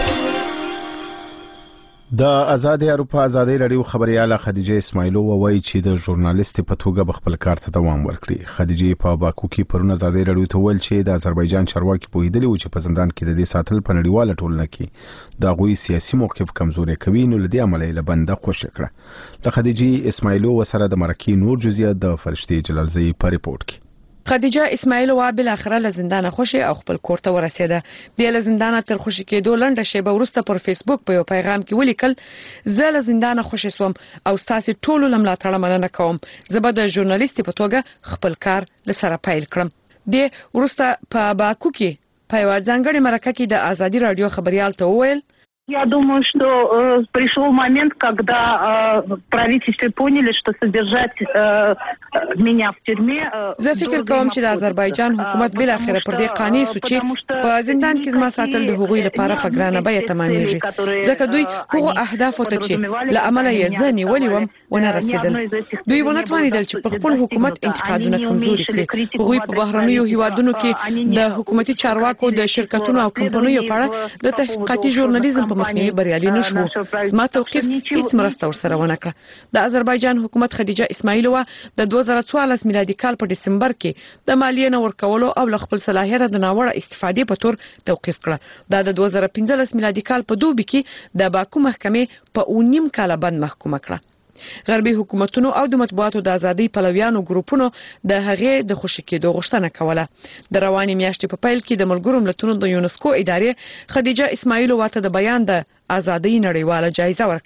د آزاد اروپا ازادي رادیو خبرياله خدیجه اسماعیلووا وایي چې د ژورنالیست په توګه به خپل کار ته دوام ورکړي. خدیجه په باکو کې پرون ازادي رادیو ته ویل چې د آذربایجان چارواکي پوهیدلي و چې په زندان کې د دې ساتل په نړیواله ټولنه کې د غوي سیاسي موقف کمزوري کوي، نو لدی عمل له بنده خوشی کړه. د خدیجه اسماعیلووا سره د مرکې نور جزئیات د فرشتي جلالزئی په ریپورت کې. خدیجه اسماعیلووا بل اخره له زندان خوشي او خپل کور ته ورسېده. د له زندان تر خوشي کېدو لنډه شیبه وروسته پر فیسبوک په یو پیغام کې ولیکل زه له زندان خوشي سوم او ستاسو ټولو لملاتړه مننه کوم. زه به د ژورنالیست په توګه خپل کار لسره پیل کړم. د وروسته په باکو کې په یو ځانګړي مرکه کې د ازادي رادیو خبريال ته وویل Я думаю, что э, пришел момент, когда э, правительство поняли, что содержать э, меня в тюрьме. زه فکر کوم چې د آذربایجان حکومت بل اخر پر دې قانې سو چې په زندان کې زما ساتل د حقوقي لپاره په ګرانه بیه تمامېږي. ځکه دوی هغه اهداف ته چې له عمله یې ځنی ولیم ونه رسیدل. دوی ونه توانیدل چې په خپل حکومت انتقادونه کمزوري کړي. هغوی په بهرنیو هیوادونو کې د حکومتي چارواکو د شرکتونو او کمپنیو په اړه د تحقیقاتي ژورنالیزم په مخنیوي بریالي نشو. زما توقیف هیڅ مرسته ورسره ونه کړه. د آذربایجان حکومت خدیجه اسماعیلووا د دوه زره څوارلس میلادي کال په دسمبر کې د مالیې نه ورکولو او ل خپل صلاحیت د ناوړه استفادې په تور توقیف کړه. دا د دوه زره پنځلس میلادي کال په دوبي کې د باکو محکمې په اونیم کال بند محکومه کړه. غربي حکومتونو او د مطبوعاتو د ازادي پلویانو ګروپونو د هغې د خوشی کېدو غوښتنه کوله. د رواني میاشتې په پیل کې د ملګرو ملتونو د یونسکو ادارې خدیجه اسماعیلووا ته د بیان د ازادي نړیواله جایزه ورکړه.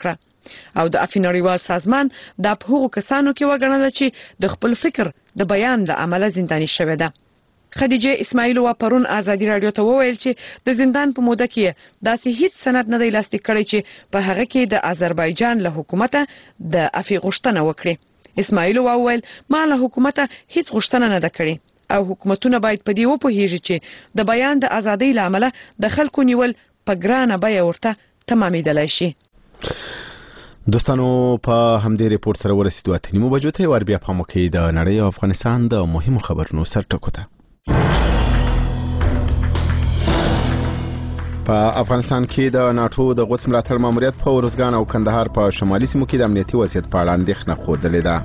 او د عفوي نړیوال سازمان د په هغو کسانو کې وګڼل چې د خپل فکر د بیان له امله زنداني شوې ده. خدیجه اسماعیل و پرون ازادي رادیو ته وویل چې د زندان په موده کې داسې هیڅ سند نه دی لاسلیک کړی چې په هغه کې د آذربایجان له حکومت د عفوي غوښتنه وکړي. اسماعیل وویل ما له حکومت هیڅ غوښتنه نه ده کړې او حکومتونه باید په دې وپوهیږي چې د بیان د ازادۍ لامل د خلکو نیول په ګرانه بیه ورته تمامیدلای شي. دوستانو په همدې ریپورت سره ورسېدو اته نیمو بجو ته ور بیا پام وکړئ د نړۍ او افغانستان د مهمو خبرونو سرټکو ته. په افغانستان کې د ناتو د غوڅ ملاتړ ماموریت په ورزګان او کندهار په شمالي سیمو کې د امنیتي وضعیت په اړه اندېښنه ښودلې ده.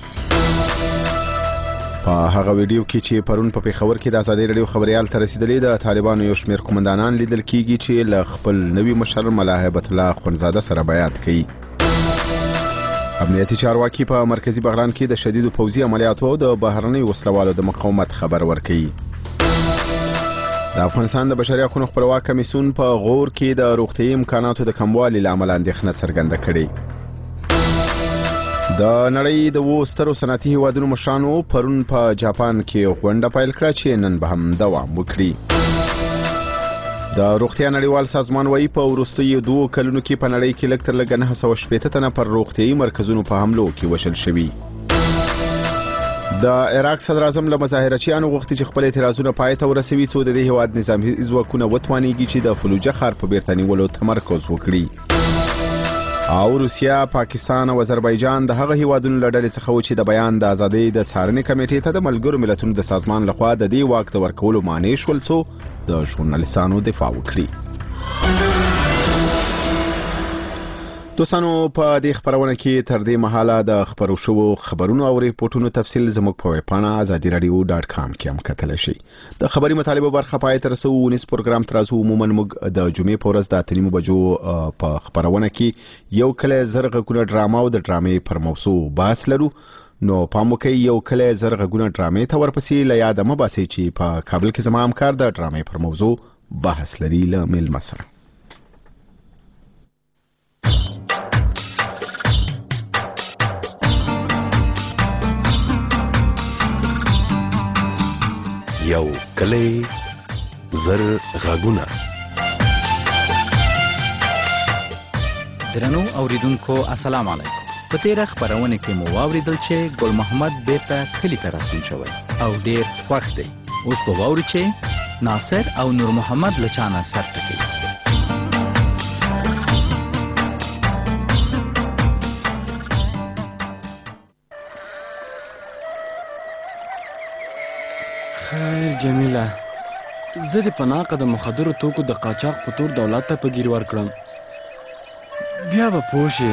په هغه ویډیو کې چې پرون په پیښور کې د ازادي رادیو خبريال ته رسیدلې د طالبانو یو شمېر قومندانان لیدل کیږي چې له خپل نوي مشر ملا هیبت الله خونزاده سره بیعت کوي. امنیتي چارواکي په مرکزی بغلان کې د شدیدو پوځي عملیاتو او د بهرنۍ وسلوالو د مقاومت خبر ورکوي. د افغانستان د بشري حقوقو خپلواک کمیسیون په غور کې د روغتیايي امکاناتو د کموالي لامل اندېښنه څرګنده کړې. د نړۍ د وو سترو صنعتي هیوادونو مشرانو پرون په جاپان کې غونډه پیل کړه چې نن به هم دوام وکړي. د روغتیا نړیوال سازمان وايي په وروستیو دوه کلونو کې په نړۍ کې لږ تر لږه نهه سوه شپېته تنه پر روغتیايي مرکزونو په حملو کې وژل شوي. د عراق صدر اعظم له مظاهرچیانو غوښتي چې خپل اعتراضونه پای ته ورسوي څو د دې هیواد نظامي ځواکونه وتوانیږي چې د فلوجه ښار په بیرته نیولو تمرکز وکړي. او روسیا، پاکستان او آذربایجان د هغه هیوادونو له ډلې څخه و چې د بیان د ازادۍ د څارنې کمیټې ته د ملګرو ملتونو د سازمان لخوا د دې واک د ورکولو مانع شول څو د ژورنالیستانو دفاع وکړي. دوستانو په دې خبرونه کې تر دې مهاله د خبرو شوو خبرونو او ریپورتونو تفصیل زموږ په ویب پاڼه ازادي رادیو ډاټ کام کې هم کتلی شئ. د خبري مطالبه برخه پای ته رسو ونیس پروګرام ترازو عموما موږ د جمعې په ورځ د اته نیمو بجو په خبرونه کې یو کله زر غږونه ډراما او د ډرامې پر موضوع بحث لرو. نو پام وکړئ یو کله زر غږونه ډرامې ته ورپسې له یاده مه باسئ چې په کابل کې زما همکار د ډرامې پر موضوع بحث لري له میلمه سره. یو کلی زر غږونه. درنو اوریدونکو السلام علیکم. په تیره خبرونه کې مو واوریدل چې ګل محمد بیرته کلی ته راستون شوی او ډیر خوښ دی. اوس به واوري چې ناصر او نور محمد له چانه سر ټکوي. خیر جمیله، زه د پناقه د مخدرو توکو د قاچاق په تور دولت ته په ګیر ورکړم. بیا به پوه شې.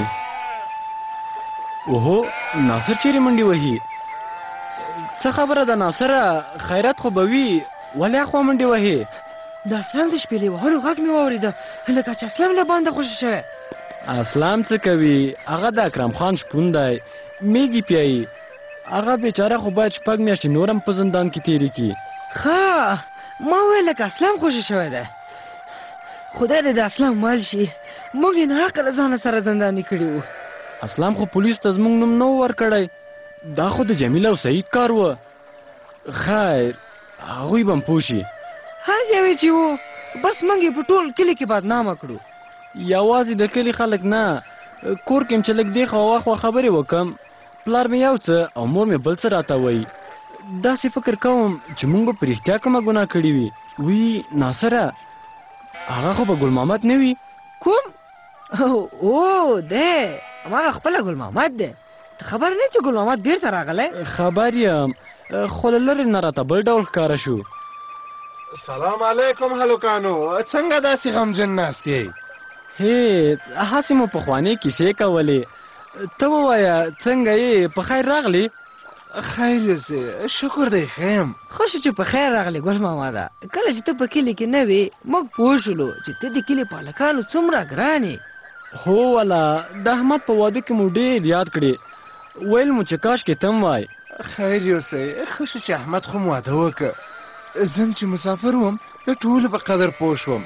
اوهو، ناصر چیرې منډې وهي؟ څه خبره ده ناصره؟ خیرات خو به وي، ولې اخوا منډې وهي؟ د اسلام د شپېلې وهلو غږ مې واورېده، لکه چې اسلام له باندې خوشې شوی. اسلام څه کوي؟ هغه د اکرم خان شپون دی، میږي پیایي. هغه بیچاره خو باید شپږ میاشتې نور هم په زندان کې تېرې کړي. ښه، ما وویل لکه اسلام خوشې شوی دی. خدای دې د اسلام مال شي، موږ یې ناحقه له ځانه سره زنداني کړي وو. اسلام خو پولیس ته زموږ نوم نه و ورکړی، دا خو د جمیله او سعید کار و. خیر، هغوی به هم پوه شي. هر یو چې و، بس موږ یې په ټول کلي کې بدنامه کړو. یوازې د کلي خلک نه، کور کې م چې لږ دې خوا واخوا خبرې وکړم، پلار مې یو څه او مور مې بل څه راته وایي. داسې فکر کوم چې موږ به په رښتیا کومه ګناه کړې وي. وی ناصره، هغه خو به ګل محمد نه وي. کوم؟ او دی هماغه خپله ګل محمد دی. ته خبر نه چې ګل محمد بیرته راغلی؟ خبر یم، خو له لرې نه راته بل ډول ښکاره شو. سلام علیکم هلکانو، څنګه داسې غمجن ناست یې؟ هېڅ، هسې مو پخوانۍ کیسې کولې. ته ووایه څنګه یې؟ په خیر راغلی؟ خیر یوسې، شکر دی ښه یم. خوښ چې په خیر راغلی ګل محمده. کله چې ته په کلي کې نه وې موږ پوه شولو چې ته د کلي په هلکانو څومره ګران یې. هو والا، د احمد په واده کې مو ډېر یاد کړې، ویل مو چې کاش کې تم وای. خیر یوسې، ښه شو چې احمد خو م واده وکړه. زم چې مسافر وم د ټولو په قدر پوه شوم.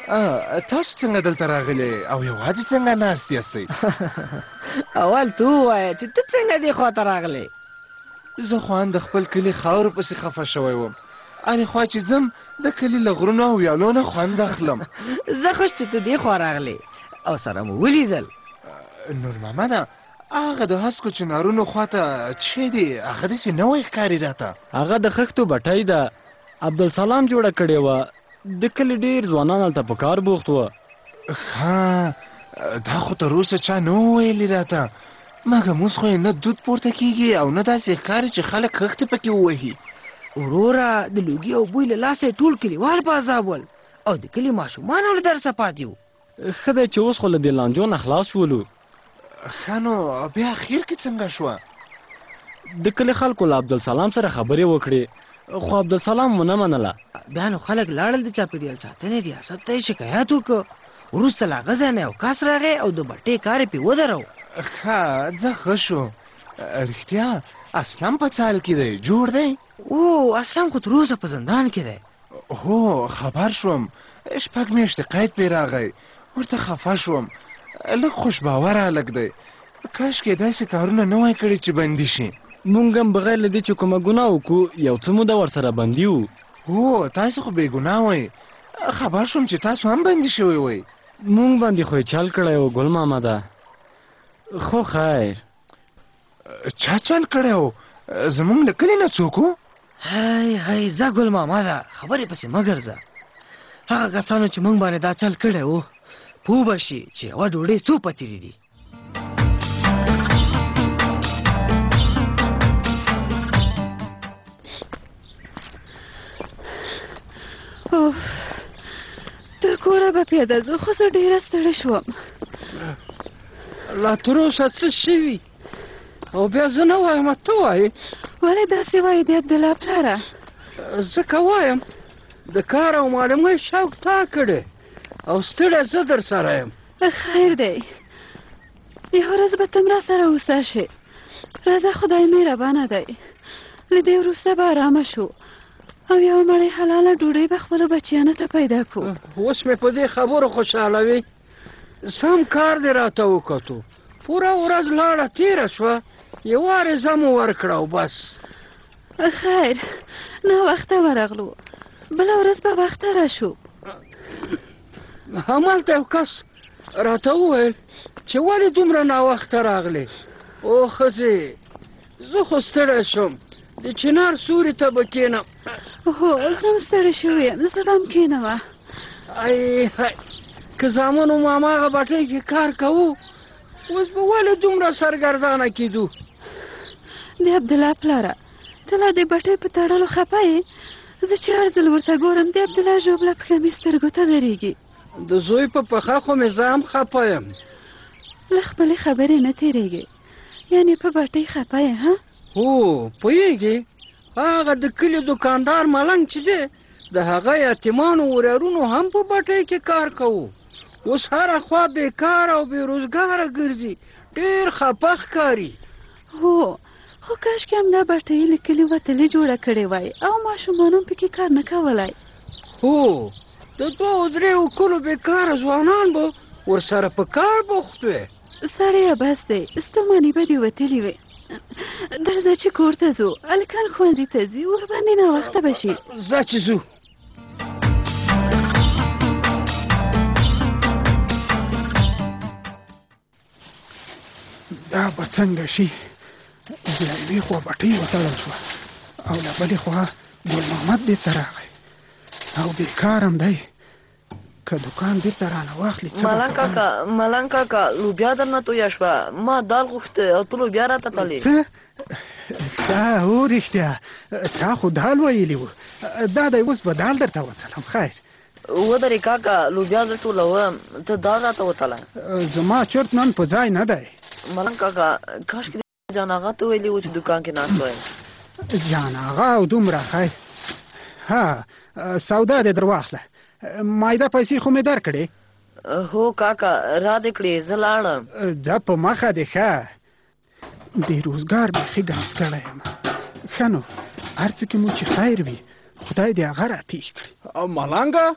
تاسو څنګه دلته راغلي او یوازې څنګه ناست یاستئ؟ اول ته ووایه چې ته څنګه دې خواته راغلی؟ زه خو ان د خپل کلي خاورو پسې خفه شوی وم، هرې خوا چې ځم د کلي له غرونو او ویالو نه خوند اخلم. زه خوش چې ته دې خوا راغلی او سره مو ولیدل. نور محمده، هغه د هسکو چنارونو خواته چې دی هغه داسې نوی ښکاري راته. هغه د خښتو بټۍ ده، عبدالسلام جوړه کړې وه. د کلي ډېر ځوانان هلته په کار بوخت وه. ښه، دا خو تر اوسه چا نه ویلي راته، مګر اوس خو یې نه دود پورته کېږي او نه داسې ښکاري چې خلک خښتې پکې ووهي. وروره، د لوګي او بوی له لاسه یې ټول کلیوال په عذاب ول او د کلي ماشومان هم له درسه پاتې وو. ښه دی چې اوس خو له دې لانجو نه خلاص شولو. ښه نو بیا اخیر کې څنګه شوه؟ د کلي خلکو له عبدالسلام سره خبرې وکړې، خو عبدالسلام ونه منله. بیا نو خلک لاړل د چاپېریال ساتنې ریاست ته یې شکایت وکړ. وروسته له هغه ځای نه یو کس راغی او د بټې کار یې پرې ودرو. ښه، ځه ښه شو. رښتیا اسلام په څال کې دی؟ جوړ دی؟ او اسلام خو تر اوسه په زندان کې دی. هو خبر شوم، شپږ میاشتې قید پرې راغی، ورته خفه شوم. لږ خوش باوره هلک دی، کاشکې داسې کارونه نه وای کړي چې بندي شي. مونږ هم بغیر له دې چې کومه ګناه وکړو یو څه موده ورسره بندي وو. هو تاسو خو بې ګناه وئ، خبر شوم چې تاسو هم بندي شوي وئ. مونږ باندې خو یې چل کړی و ګل محمده. خو خیر. چا چل کړی و؟ زمونږ له کلي نه څوک و؟ هی هی ځه ګل محمده، خبرې پسې مه ګرځه. هغه کسانو چې مونږ باندې دا چل کړی و پوه به شي چې یوه ډوډۍ څو پتیرې دي. تر کوره به پیاده ځو، خو زه ډېره ستړې شوم. لا تر اوسه څه شوي او بیا زه نه وایم ته وایې؟ ولې داسې وایې د عبدالله پلاره؟ ځکه وایم د کار او معلومۍ شوق تا کړی او ستړی زه در سره یم. خیر دی، یوه ورځ به ته م را سره اوسه شې. راځه، خدای مهربانه دی، له دې وروسته به ارامه شو او یوه مړۍ حلاله ډوډۍ به خپلو بچیانو ته پیدا کړو. اوس مې په دې خبرو خوشحالوي. سم کار دې راته وکتو، پوره ورځ لاړه تېره شوه، یوه عریضه مو ورکړه او بس. خیر، ناوخته ورغلو، بله ورځ به وخته راشو. همالته یو کس راته وویل چې ولې دومره ناوخته راغلې؟ او ښځې، زه خو ستړی شوم، د چنار سوري ته به کښېنم. هو، زه هم ستړی شوې یم، زه به هم کښېنمه. ای که زامنو مو هماغه بټۍ کې کار کوو، اوس به ولې دومره سرګردانه کېدو؟ د عبدالله پلاره، ته لا د بټۍ په تړلو خفه یې؟ زه چې هر ځل ورته ګورم د عبدالله ژوبله پښه مې سترګو ته درېږي. د زوی په پښه خو مې زه هم خفه یم. له خپلې خبرې نه تېرېږې، یعنې په بټۍ خفه یې؟ ها؟ هو، پوهېږې، هغه د کلي دوکاندار ملنګ چې دی، د هغه یتیمانو ورارونو هم په بټۍ کې کار کوو. اوس هره خوا بېکاره او بېروزګاره ګرځي، ډېر خفه ښکاري. هو، خو کاشکې همدا بټۍ له کلي وتلې جوړه کړې وای او ماشومان هم پکې کار نه کولی. هو، د دوو درېو کلو بېکاره ځوانان به ورسره په کار بوخت وی. سړیه بس دی، ستوماني به دې وتلې وې. درځه چې کور ته ځو، هلکان ښوونځي ته ځي، ورباندې ناوخته به شي. ځه چې ځو. دا به څنګه شي؟ د یوې خوا بټۍ وتړل شوه او له بلې خوا ګل محمد بېرته راغی او بېکار هم دی. که دوکان بېرته رانه واخلي څه ملنګ کاکا، ملنګ کاکا، لوبیا درنه تویه شوه، ما دال غوښته او ته لوبیا راته تلې. څه؟ دا هو رښتیا، تا خو دال ویلي وو، دا دی اوس به دال درته وتلم. خیر ودرې کاکا، لوبیا زه ټولوم، ته دال راته وتله. زما چرت نن په ځای نه دی. ملنګ کاکا، کاشکې جان آغا ته ویلي و چې دوکان کې ناست وای. جان آغا او دومره خیر. ها، سودا دې در واخله، مایده پیسې خو مې درکړې؟ هو کاکا، را دې کړې، زه لاړم. ځه په مخه دې ښه، د روزګار بیخي ګاز کړی یم. ښه نو، هر څه کې مو چې خیر وي، خدای دې هغه راپېښ کړي. ملنګه،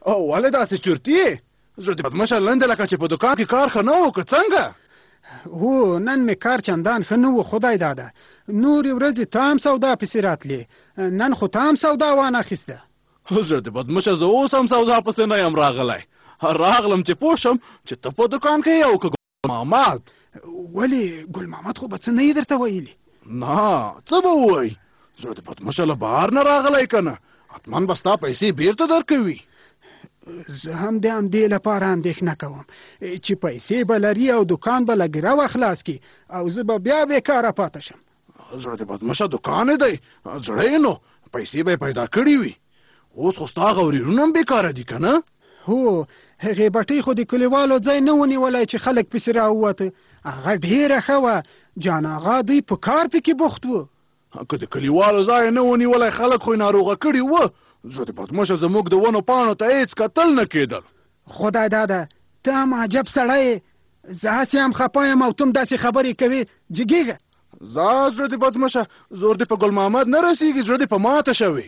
او ولې داسې چورتي یې؟ زړه دې بدمشه لنډه لکه چې په دوکان کې کار ښه نه و که څنګه؟ هو نن مې کار چندان ښه نه و خدای داده. نورې ورځې تام سودا پسې راتلې، نن خو تام سودا وانخیسته. زړه دې بدمشه زه اوس هم سودا پسې نه یم راغلی. راغلم چې پوه شم چې ته په دوکان کې یې او که ګل محمد. ولې ګل محمد خو به څه نه یې درته ویلي؟ نه څه به ووایي؟ زړه دې بدمشه له بهر نه راغلی که نه حتما به ستا پیسې بیرته درکوي. زه هم د همدې لپاره اندېښنه کوم چې پیسې به لري او دوکان به له ګروه خلاص کړي او زه به بیا بیکاره پاته شم. زړه دې بدمشه دوکان یې دی، زړه یې نو پیسې به یې پیدا کړي وي. اوس خو ستا هغه ورېرونه هم بیکاره دي که نه؟ هو هغې بټۍ خو د کلیوالو ځای نه ونیولی چې خلک پسې راووته. هغه ډېره ښه وه، جان آغا دوی په کار پکې بوخت و. که د کلیوالو ځای نه ونیولی خلک خو یې ناروغه کړي وه. زړه دې بدمشه زموږ د ونو پاڼو ته هېڅ کتل نه کېدل. خدای داده ته هم عجب سړی یې، زه هسې هم خفه یم او ته هم داسې خبرې کوې. جګېږه ځه زړه دې بدمشه، زور دې په ګل محمد نه رسېږي، زړه دې په ماته شوې.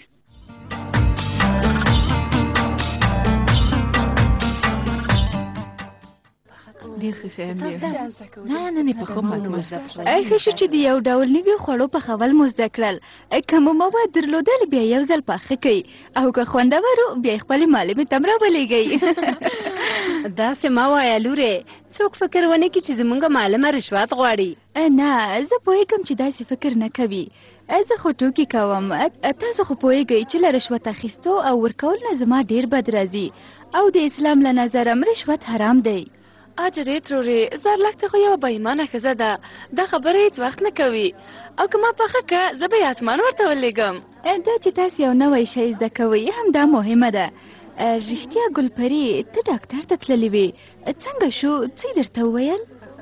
ډېر ښه شیان دي. نه نه نه په ښه معلومه ښه شو چې د یو ډول نوي خوړو پخول مو زده کړل. که مو مواد درلودل بیا یو ځل پاخه کوئ او که خوندور و بیا یې خپلې معلمې ته هم راولېږئ. داسې مه وایه لورې، څوک فکر ونه کړي چې زموږ معلمه رشوت غواړي. نه زه پوهېږم چې داسې فکر نه کوي، زه خو ټوکې کوم. تاسو خو پوهېږئ چې له رشوت اخیستو او ورکول نه زما ډېر بد راځي او د اسلام له نظره هم رشوت حرام دی. اجرې ترورې زرلښته خو یوه بېایمانه ښځه ده، دا خبره هېڅ وخت نه کوي او که ما پخه که زه به یې حتما ورته ولېږم. دا چې تاسو یو نوی شی زده کوئ همدا مهمه ده. رښتیا ګلپري ته ډاکټر ته تللې وې، څنګه شو؟ څه یې درته وویل؟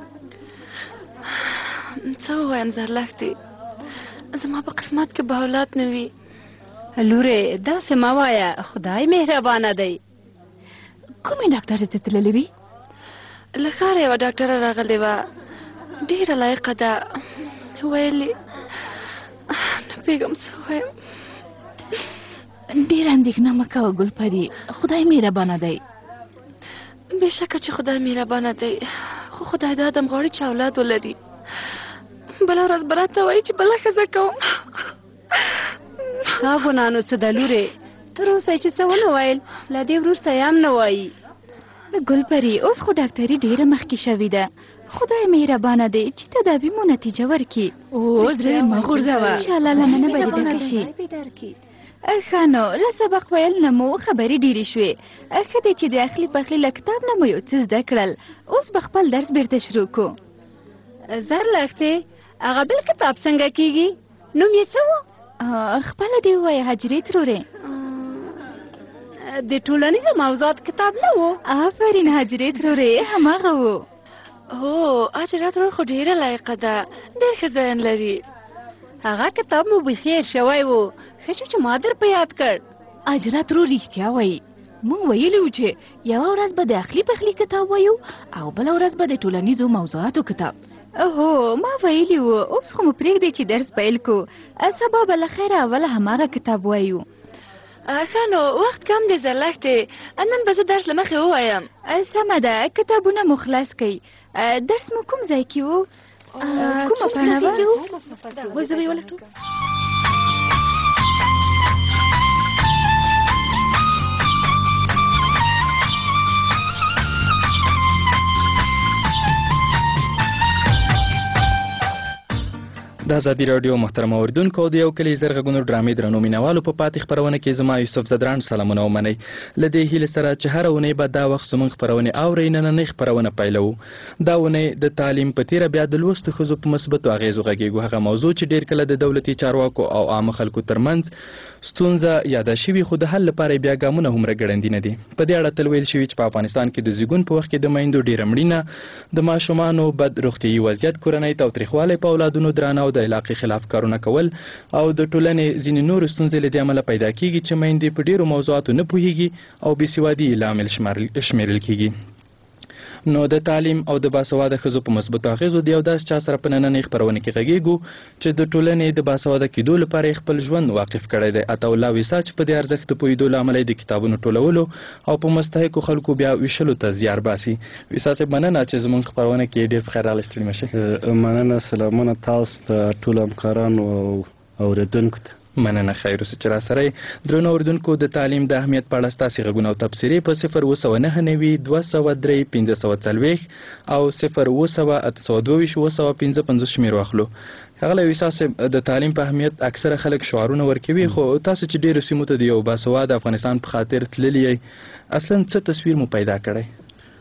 څه ووایم زرلښتې، زما په قسمت کې به اولاد نه وي. لورې داسې مه وایه، خدای مهربانه دی. کومې ډاکټر ته تللې وې؟ له ښاره یوه ډاکټره راغلې وه، ډېره لایقه ده. ویلې نه پوهېږم څه ووایم. ډېره اندېښنه مه کوه ګلپري، خدای مهربانه دی. بېشکه چې خدای مهربانه دی، خو خدای دا آدم غواړي چې اولاد ولري. بله ورځ به راته وایي چې بله ښځه کوم. ستا ګناه نو څه ده لورې؟ تر اوسه چې څه ونه ویل، له دې وروسته یې هم نه وایي. ګلپري اوس خو ډاکټري ډېره مخکې شوې ده، خدای مهربانه دی چې تداوي مو نتیجه ورکړي. او زړه مه غورځوه، انشاءالله لمنه به دې ډکه شي. ښه نو له سبق ویل نه مو خبرې ډېرې شوې. ښه دی چې د اخلي پخلي له کتاب نه مو یو څه زده کړل، اوس به خپل درس بیرته شروع کړو. زرلښتې هغه بل کتاب څنګه کېږي؟ نوم یې څه و؟ خپله دې ووایه حجرې ترورې. د ټولنیزو موضوعات کتاب نه و؟ آفرین حجرې ترورې هماغه و. هو حجره ترور خو ډېره لایقه ده، ډېر ښه ذهن لري. هغه کتاب مو بخیر شوی و، ښه شو چې ما در په یاد کړ. حجره ترور رښتیا وایي، موږ ویلي وو چې یوه ورځ به د اخلي پخلي کتاب وایو او بله ورځ به د ټولنیزو موضوعاتو کتاب. هو ما ویلي وو، اوس خو مو پرېږدئ چې درس پیل کړو، سبا به له خیره اوله هماغه کتاب وایو. ښه نو وخت کم دی زرلښتې، نن به زه درس له مخې ووایم. سمه ده، کتابونه مو خلاص کړئ. درس مو کوم ځای کې و؟ کومه پاڼه وه؟ وایي زه به یې ولټوم. د ازادي راډیو محترم اوریدونکو د یو کلی زرغونو ډرامې درنو مینوالو په پاتې خبرونه کې زما یوسف زدران سلامونه ومنئ. له دې هیلې سره چې هره اونۍ به دا وخت زموږ خپرونې اورئ، نننۍ خپرونه پیلوو. دا اونۍ د تعلیم په تیره بیا د لوستو ښځو په مثبتو اغېزو غږیږو، هغه موضوع چې ډېر کله د دولتي چارواکو او عامه خلکو ترمنځ ستونزه یاده شوي خو د حل لپاره بیا ګامونه هومره ګړندي نه دي. په دې اړه تل ویل شوي چې په افغانستان کې د زیږون په وخت کې د میندو ډېره مړینه، د ماشومانو بد روغتیایي وضعیت، کورنۍ تاوتریخوالی په اولادونو درانه او د علاقې خلاف کارونه کول او د ټولنې ځینې نورې ستونزې له دې امله پیدا کیږي چې میندې په ډېرو موضوعاتو نه پوهیږي او بې سوادي یې لامل شمیرل کیږي. نو د تعلیم او د باسواده ښځو په مثبتو اغیزو د یو داس چا سره په نننۍ خپرونه کې غږیږو چې د ټولنې د باسواده کېدو لپاره خپل ژوند واقف کړی دی. عطاالله ویسا چې په دې ارزښت پوهېدو له امله د کتابونو ټولولو او په مستحقو خلکو بیا ویشلو ته زیار باسي. ویسا صاحب مننه چې زموږ خپرونه کې ډېر په خیر راغلی، ستړي مه شئ. مننه، سلامونه تاسو ته ټولو همکارانو او اورېدونکو ته. مننه، خیر اوسه چې راسره درنو اورېدونکو د تعلیم د اهمیت په اړه ستاسې غږونه او تبصرې په صفر اوه سوه نهه نوي دوه سوه درې پنځه سوه څلوېښت او صفر اوه سوه اته سوه دوه ویشت اوه سوه پنځه پنځوس شمېر واخلو. ښاغلی ویسا صاحب، د تعلیم په اهمیت اکثره خلک شعارونه ورکوي، خو تاسو چې ډېرو سیمو ته د یو باسواده افغانستان په خاطر تللي یې، اصلا څه تصویر مو پیدا کړی؟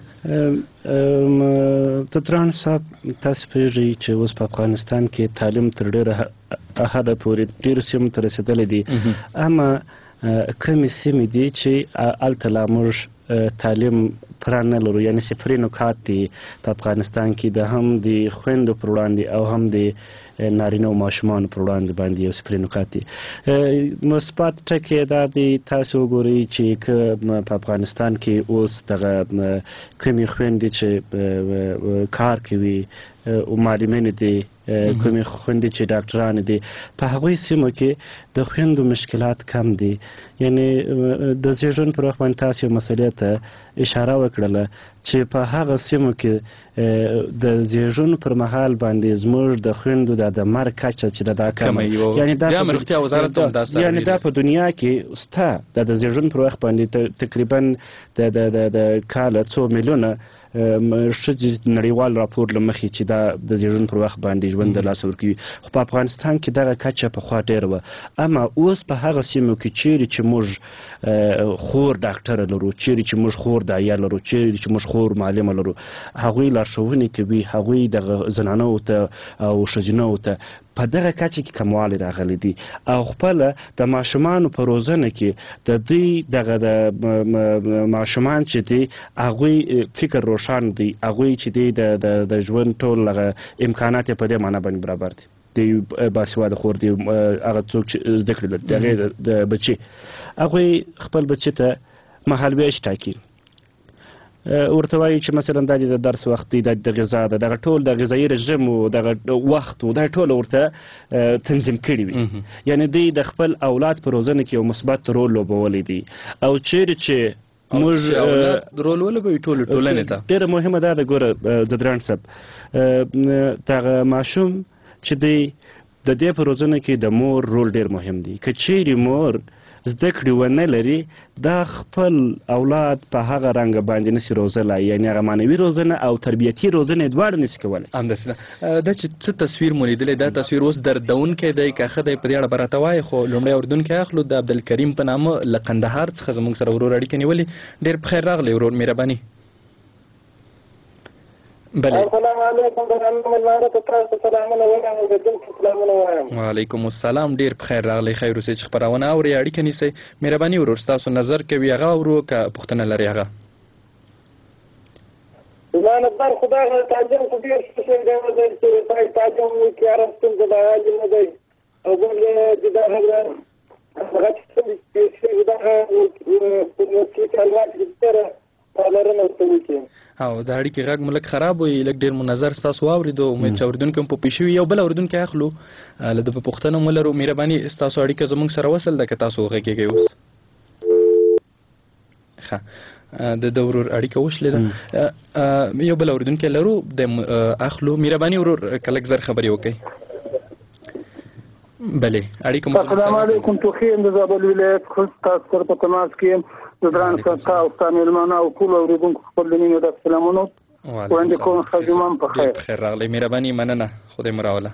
تطران صاحب، تاسو پوهېږئ چې اوس په افغانستان کې تعلیم تر ډېره حده پورې ډېرو سیمو ته رسېدلی دي، اما کمې سیمې دي چې هلته لا موږ تعلیم پوره نه لرو، یعنې صفري نکات دي په افغانستان کې، د هم د خویندو پر وړاندې او هم د نارینه او ماشومانو پر وړاندې باندې یو صفري نکات دي. مثبت ټکي دا دی، تاسو وګورئ چې که په افغانستان کې اوس دغه کومې خویندې چې کار کوي او معلمینې دي، کومې خویندې چې ډاکټرانې دي، په هغوی سیمو کې د خویندو مشکلات کم دي. یعنې د زیږون پر وخت باندې تاسو یو مسئلې ته اشاره وکړله چې په هغه سیمو کې د زیږون پر مهال باندې زموږ د خویندو د مرګ کچه چې دا کمه، یعنې دا په دنیا کې سته د زیږون پر وخت باندې تقریبا د کاله څو میلیونه ښځې نړیوال راپور له مخې چې دا د زیږون پر وخت باندې ژوند د لاسه ورکوي، خو په افغانستان کې دغه کچه پخوا ډېره وه. اما اوس په هغه سیمو کې چیرې چې موږ خور ډاکټره لرو، چیرې چې موږ خور دایه لرو، چیرې چې موږ خور معلمه لرو، هغوی لارښوونې کوي، هغوی دغه زنانو ته او ښځینو ته په دغه کچه کې کموالی راغلی دی. او خپله د ماشومانو په روزنه کې د دوی دغه د ماشومان چې دی هغوی فکر روښان دی، هغوی چې دی د ژوند ټول هغه امکانات یې په دې معنا باندې برابر دي. د باسواده خور دی، هغه څوک چې زده کړې لري، د هغې د بچي هغوی خپل بچي ته مهال ویش ټاکي، ورته وایي چې مثلا دا د درس وخت دی، دا د غذا ده، دغه ټول د غذایي رژیم و دغه وخت و دا ټول ورته تنظیم کړي وي. یعنې دوی د خپل اولاد په روزنه کې یو مثبت رول لوبولی دی. او چیرې چې موږ رول ولوبوي ټولې ټولنې ته، ډېره مهمه دا ده. ګوره زدران صاحب، دغه ماشوم چې دی د دې په روزنه کې د مور رول ډېر مهم دی. که چیرې مور زده کړې ونه لري، دا خپل اولاد په هغه رنګه باندې نشي روزلی، یعنې هغه معنوي روزنه او تربیتي روزنه یې دواړه نشي کولی. همداسې ده. دا چې څه تصویر مو لیدلی، دا تصویر اوس دردونکی دی که ښه دی، په دې اړه به راته وایي. خو لومړی اورېدونکی اخلو د عبدالکریم په نامه له قندهار څخه زموږ سره ورور اړیکه نیولې. ډېر په خیر راغلی ورور، مهرباني. بله. السلام علیکم ورحمة الله وبرکاته. سلامونه وایم اوریدونکو سلامونه وایم. وعلیکم السلام، ډېر په خیر راغلی. خیر اوسئ چې خپرونه اورئ، اړیکه نیسئ. مهرباني ورور، ستاسو نظر کوي هغه اورو که پوښتنه لري هغه. زما نظر خو دغه تعلیم خو ډېر ښه شی دی چې باید تعلیم وکړي، هره ستونزه د عالي نه دی. او بل د دغه هغه چې دغه کلمات دي ډېره پاملرنه ورته وکړي. او د اړیکې غږ مو لږ خراب وي، لږ ډېر مو نظر ستاسو واورېدو. امید چې اورېدونکي هم په پوه شوي. یو بل اورېدونکی اخلو، له ده په پوښتنه مو لرو. مهرباني ستاسو اړیکه زموږ سره وصل ده که تاسو غږېږئ اوس؟ ښه، د ده ورور اړیکه وشلې ده. یو بل اورېدونکی لرو، د اخلو. مهرباني ورور که لږ زر خبرې وکړئ. بلې اړیکه مو. السلام علیکم. توخیم د زابل ولایت خوست تاسو سره په تماس کې یم. زدران صاحب ته او ستا مېلمانه او ټولو اورېدونکو خپل د مینې د سلامونو وړاندې کوم. ښه جمعه په خیر. په خیر راغلی، مهرباني، مننه، خدای مو راوله.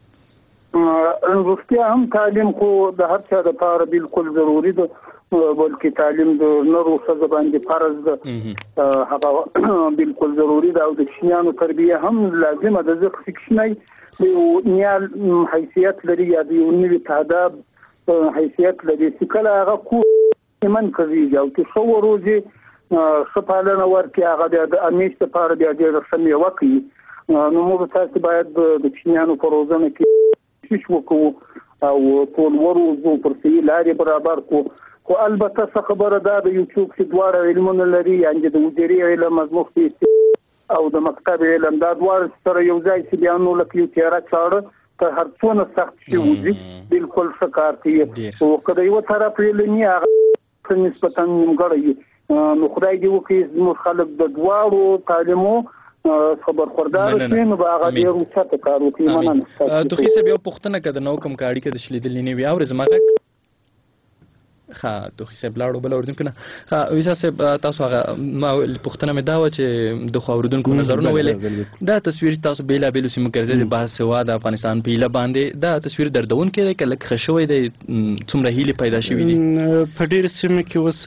رښتیا هم تعلیم خو د هر چا دپاره بالکل ضروري ده، بلکې تعلیم د نرو ښځو باندې فرض ده، هغه بالکل ضروري ده. او د کوچنیانو تربیه هم لازمه ده، ځکه چې کوچنی د یو نیال حیثیت لري یا د یو نوي تهداب حیثیت لري، چې کله هغه کور من کوي او چې ښه وروزي، ښه پالنه ورکړي، هغه بیا د امیش لپاره بیا ډېره ښه میوه کوي. نو موږ تاسې باید د کوچنیانو په روزنه کې کوشش وکړو او ټول وروزو، پر صحیح لارې برابر کړو. خو البته څه خبره دا ده، یو څوک چې دواړه علمونه لري، یعنې د وزیري علم از مخکې او د مکتب علم دا دواړه سره یو ځای چې بیا نو لکه یو تیاره چاړه که هر څونه سخت شي وځي بالکل ښه کار کوي او که د یوه طرف علمي هغه نسبتا نیمګړی نو خدای دې وکړي زموږ خلک د دواړو تعلیمو خبرخوردار شي نو به هغه ډېر اوچته کار وکړي. مننه. توخي صاحب یو پوښتنه که د نو کوم که اړیکه د شلیدلې نه وي اورې زما غږ ښه توخي صاحب لاړو بله اردونکو نه ښه ویسا صاحب تاسو هغه ما پوښتنه مې دا وه چې د خو اورېدونکو نظرونه ویلې دا تصویر تاسو بېلابېلو سیمو کې د باسواده افغانستان په هیله باندې دا تصویر دردونکی دی که لږ ښه شوی دی څومره هیلې پیدا شوي دي په ډېرو سیمو کې اوس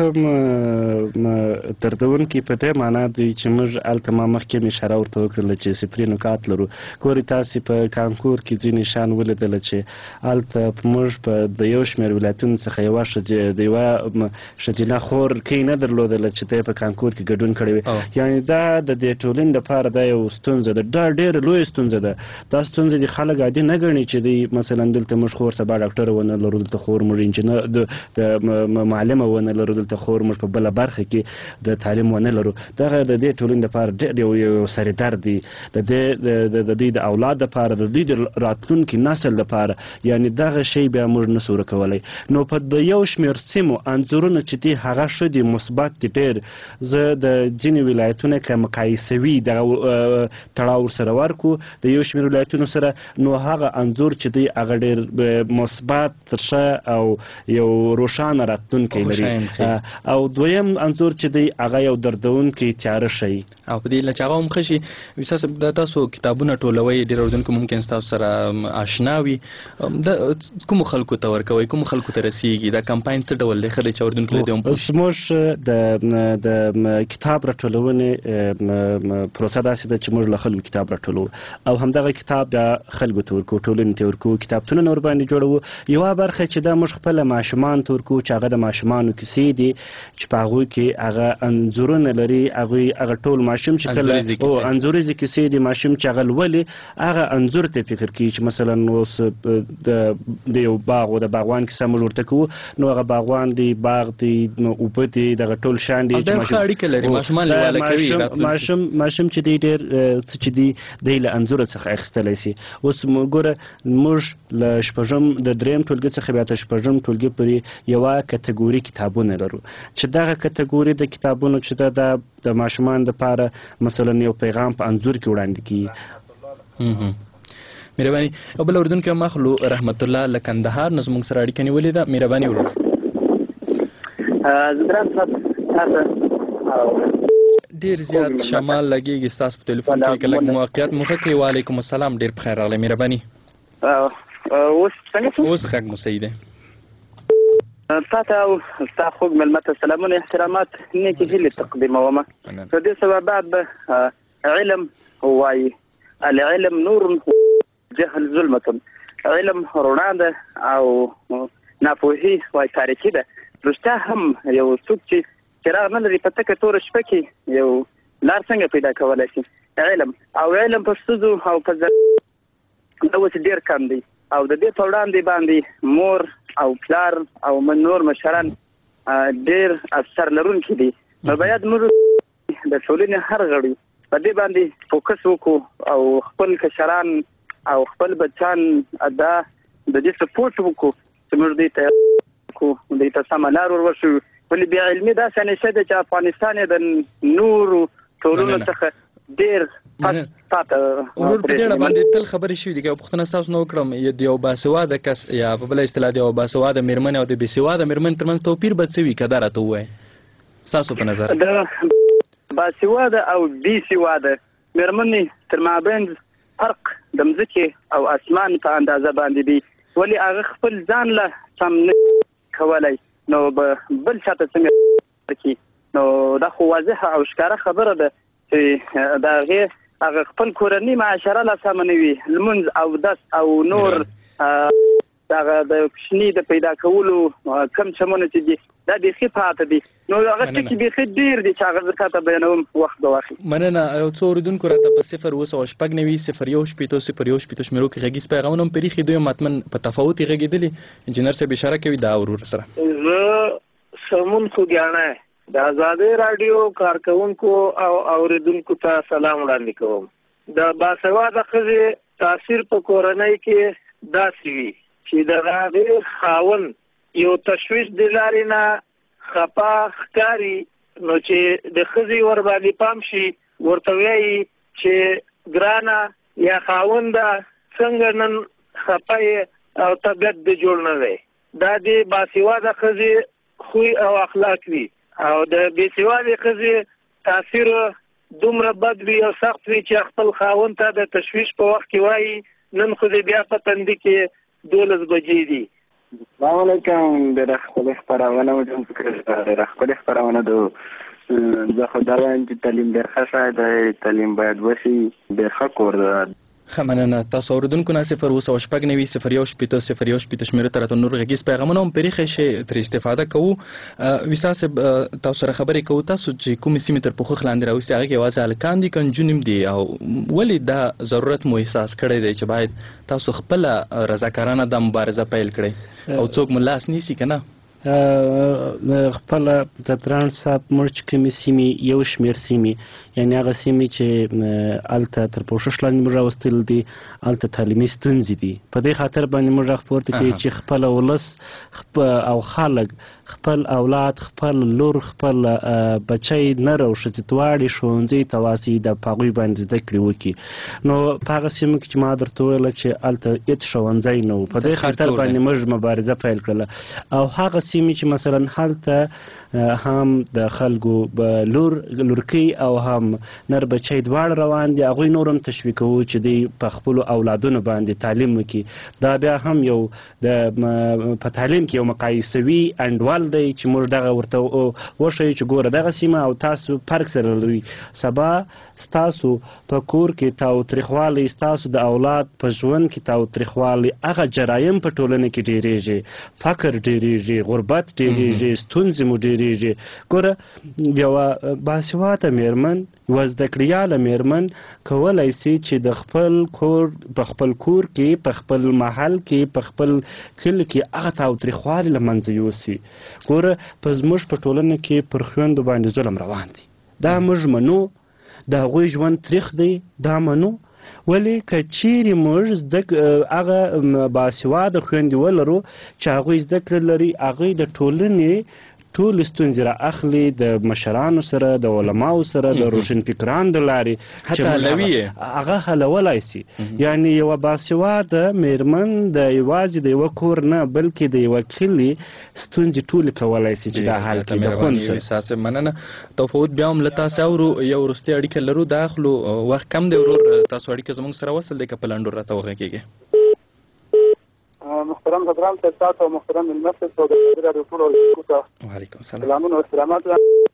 هم دردونکي په دې معنا دی چې موږ هلته ما مخکې مې اشاره ورته وکړله چې صفري نکات لرو ګورئ تاسې په کانکور کې ځینې شیان ولیدله چې هلته موږ په د یو شمېر ولایتونو څخه یوه ښځې د یوه ښځینه خور کې نه درلودله چې ته یې په کانکور کې ګډون کړی وي یعنې دا د دې ټولنې لپاره دا یو ستونزه ده دا ډېره لویه ستونزه ده دا ستونزه دي خلک عادي نه ګڼي چې دی مثلا دلته موږ خور سبا ډاکټره ونه لرو دلته خور موږ انجینر د معلمه ونه لرو دلته خور موږ په بله برخه کې د تعلیم ونه لرو دغه د دې ټولنې لپاره ډېر یو سر درد دی د دې د دوی د اولاد لپاره د دوی د راتلونکي نسل لپاره یعنې دغه شی بیا موږ نسو ورکولی نو په د یو شمېر سیمو انځورونه چې دي هغه ښه دي مثبت دي ډېر زه د ځینې ولایتونه که مقایسوي دغه تړاو ورسره ورکړو د یو شمېر ولایتونو سره نو هغه انځور چې دی هغه ډېر مثبت ښه او یو روښانه راتلونکی لري او دویم انځور چې دی هغه یو دردونکی تیاره شي او په دې له چې هغه هم ښه شي ویسا صاحب دا تاسو کتابونه ټولوئ ډېر اورېدونکي ممکن ستاسو سره اشنا وي دا کومو خلکو ته ورکوئ کومو خلکو ته رسیږي دا کمپاین څه ډول دی ښه دی چې اورېدونکي له دې هم پوه زموږ د کتاب راټولونې پروسه داسې ده چې موږ له خلکو کتاب راټولوو او همدغه کتاب بیا خلکو ته ورکوو ټولنې ته ورکوو کتابتونونه ورباندې جوړوو یوه برخه چې دا موږ خپله ماشومانو ته ورکوو چې هغه د ماشومانو کیسې دي چې په هغوی کې هغه انځورونه لري هغوی هغه ټول ماشوم چې کله انځوریزې کیسې دي ماشوم چې هغه لولي هغه انځور ته فکر کوي چې مثلا اوس د یو باغ و د باغوان کیسه موږ ورته کوو نو هغه باغوان دی باغ دی اوبه دي دغه ټول شیان دي ماشوم ماشوم چې دی ډېر څه چې دی دی له انځوره څخه اخیستلی سي اوس ګوره موږ له شپږم د درېیم ټولګي څخه بیا تر شپږم ټولګي پورې یوه کټګوري کتابونه لرو چې دغه کټګوري د کتابونو چې ده د ماشومانو دپاره مثلا یو پیغام په انځور کې وړاندې کیږي مهرباني او بل اردوونکی هم اخلو رحمت الله له کندهار نه زموږ سره اړیکه نیولې ده مهرباني ورور ډېر زیات شمال لګېږي ستاسو په تلیفون کې که لږ موقعیت مو ښه کړي وعلیکم السلام ډېر په خیر راغلی مهرباني اوس څنګه اوس غږ مو صحیح دی تا ته او ستا خوږ مېلمه ته سلامونه احترامات نیکې هیلې تقدیمومه په دې سبب بعد به علم وایي العلم نور جهل ظلمة علم رڼا ده او ناپوهي وایي تاریکي ده رښتیا هم یو څوک چې چراغ نه لري په تکه توره شپه کې یو لار څنګه پیدا کولی شي علم او علم په ښځو او په زر دا اوس ډېر کم دی او د دې په وړاندې باندې مور او پلار او نور مشران ډېر افسر لرونکي دي نو باید موږ د ټولنې هر غړي په دې باندې فوکس وکړو او خپل کشران او خپل بچان دا د دې سپورټ وکړو چې موږ دې ته وکړو دې ته سمه لار ور وښیو ولې بې علمي داسې نشته ده چې افغانستان یې د نورو ټولنو څخه ډېر پاته ورور په دې اړه باندې تل خبرې شوي دي که یو پوښتنه ستاسو نه وکړم د یو باسواده کس یا په بله اصطلاح د یو باسواده مېرمنې او د بېسواده مېرمنې تر منځ توپیر به څه وي که دا راته ووایې ستاسو په نظر د باسواده او بېسواده مېرمنې تر مابین فرق د مځکې او اسمان په اندازه باندې دی ولې هغه خپل ځان له سم نه کولی نو به بل چاته څنګه کوي نو دا خو واضحه او ښکاره خبره ده چې د هغې هغه خپل کورنۍ معاشره لا سمه نه وي لمونځ او دس او نور دغه د کوچني د پیدا کولو کم چمونه چې دي دا بیخي پاته دي نو هغه ټکي بیخي ډېر دي چې هغه زه تاته بیانوم وخت به واخلي مننه یو څو اورېدونکو راته په صفر اوه سوه شپږ نوي صفر یو شپېته صفر یو شپېته شمېرو کې غږیز پیغامونه هم پرېښي دوی مطمن په تفاوت یې غږېدلي انجینر صاحب اشاره کوي دا ورور سره زه سمون خوږیاڼی د آزادۍ رادیو کارکونکو او اوریدونکو ته سلام وړاندې کوم. د باسواده ښځې تاثیر په کورنۍ کې داسې وي چې د هغې خاوند یو تشویش د لارې نه خپه ښکاري، نو چې د ښځې ور باندې پام شي ورته وایي چې ګرانه یا خاونده څنګه نن خپه یې او طبیعت دې جوړ نه دی. دا د باسواده ښځې خوی او اخلاق وي او د بېسوادې ښځې تاثیر دومره بد وي او سخت وي چې خپل خاوند ته د تشویش په وخت کې وایي نن خو دې بیا په تندي کې دولس بجې دي. السلام علیکم. ډېره ښکلې خپرونه مو جوړ کړې ده. ډېره ښکلې خپرونه ده. زه خو دا وایم چې تعلیم ډېر ښه شی دی، تعلیم باید وشي، ډېر ښه کور ده. ښه مننه. تاسو اوریدونکو نه صفر اوه سوه شپږ نوي صفر یو شپېته صفر یو شپېته شمېرې ته راته نور غږیز پیغامونه هم پرېښی شئ، ترې استفاده کوو. ویسا صاحب تاسو سره خبرې کوو، تاسو چې کومې سیمې تر پوښښ لاندې راوستي هغه کې یوازې هلکان دي که نجونې هم دي، او ولې دا ضرورت مو احساس کړی دی چې باید تاسو خپله رضاکارانه دا مبارزه پیل کړئ او څوک مو لاس نیسي که نه؟ خپله د تران صاحب موږ چې کومې سیمې یو شمېر سیمې یعنې هغه سیمې چې هلته تر پوښښ لاندې موږ راوستل دي هلته تعلیمي ستونزې دي. په دې خاطر باندې موږ غږ پورته کوي چې خپل ولس او خلک خپل اولاد خپل لور خپل بچی نر او ښځې دواړې ښوونځي ته واستوي، د په هغوی باندې زده کړې وکړي. نو په هغه سیمو کې چې ما درته وویله چې هلته هېڅ ښوونځی نه و، په دې خاطر باندې موږ مبارزه پیل کړله. او هغه سیمې چې مثلا هلته هم د خلکو لور لورکۍ او هم نر بچی دواړه روان دي، هغوی نور هم تشویقوو چې دوی په خپلو اولادونو باندې تعلیم وکړي. دا بیا هم یو د په تعلیم کې یو مقایسوي انډول دی چې موږ دغه ورته وښیو چې ګوره دغه سیمه او تاسو فرق سره لري. سبا ستاسو په کور کې تاوتریخوالی، ستاسو د اولاد په ژوند کې تاوتریخوالی، هغه جرایم په ټولنه کې ډېرېږي، فقر ډېرېږي، غربت ډېرېږي، ستونزې مو ډېرېږي. ګوره یوه باسواده مېرمن، یوه زده کړیاله مېرمن کولی سي چې د خپل کور په خپل کور کې په خپل محل کې په خپل کلي کې هغه تاوتریخوالي له منځه یوسي. ګوره په زموږ په ټولنه کې پر خویندو باندې ظلم روان دی، دا موږ منو، د هغوی ژوند تریخ دی، دا منو. ولې که چیرې موږ زده هغه باسواده خویندې ولرو چې هغوی زده کړه لري، هغوی د ټولنې ټولې ستونزې را اخلي د مشرانو سره، د علماو سره، د روشنفکران د لارې حتی حلوي یې هغه حلولی سي. یعنې یوه باسواده مېرمن د یوازې د یوه کور نه بلکې د یوه کلي ستونزې ټولې کولی سي چې دا حل کړي د خوند سره. ساسې مننه. تفاوت بیا هم له تاسې اورو، یو وروستۍ اړیکه لرو، د اخلو وخت کم دی ورور، تاسو اړیکه زموږ سره وصل دی که په لنډو راته وغږېږئ. محترم حضرات صاحب تاسو محترم المسجد او د رادیو ټول اورېدونکو ته وعلیکم السلام سلامونه او احترامات.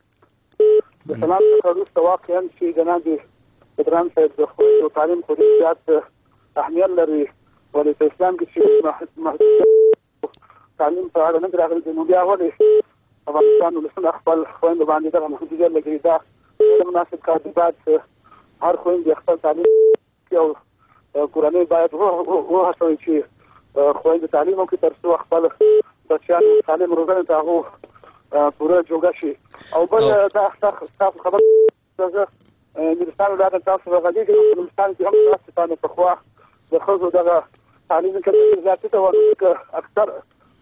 د سلام څخه وروسته واقعا چې جناب حضرات صاحب د خپل تعلیم خو ډېر زیات اهمیت لري، ولې په اسلام کې چې محدود تعلیم په اړه نه راغلی دی، نو بیا ولې افغانستان ولسونه خپل خویندو باندې دغه محدودیت لګوي؟ دا مناسب کار دی، باید هر خویندې خپل تعلیم او کورنۍ باید وهڅوي چې خویندې تعلیم وکړي تر څو خپل بچیانو تعلیم روزنې ته هغو پوره جوګه شي. او بل دا ستاسو خبر زه نورستان ولایت تاسو غږېږم، په نورستان کې هم ستاسو پخوا د ښځو دغه تعلیم کې زیاتې ته ورته اکثر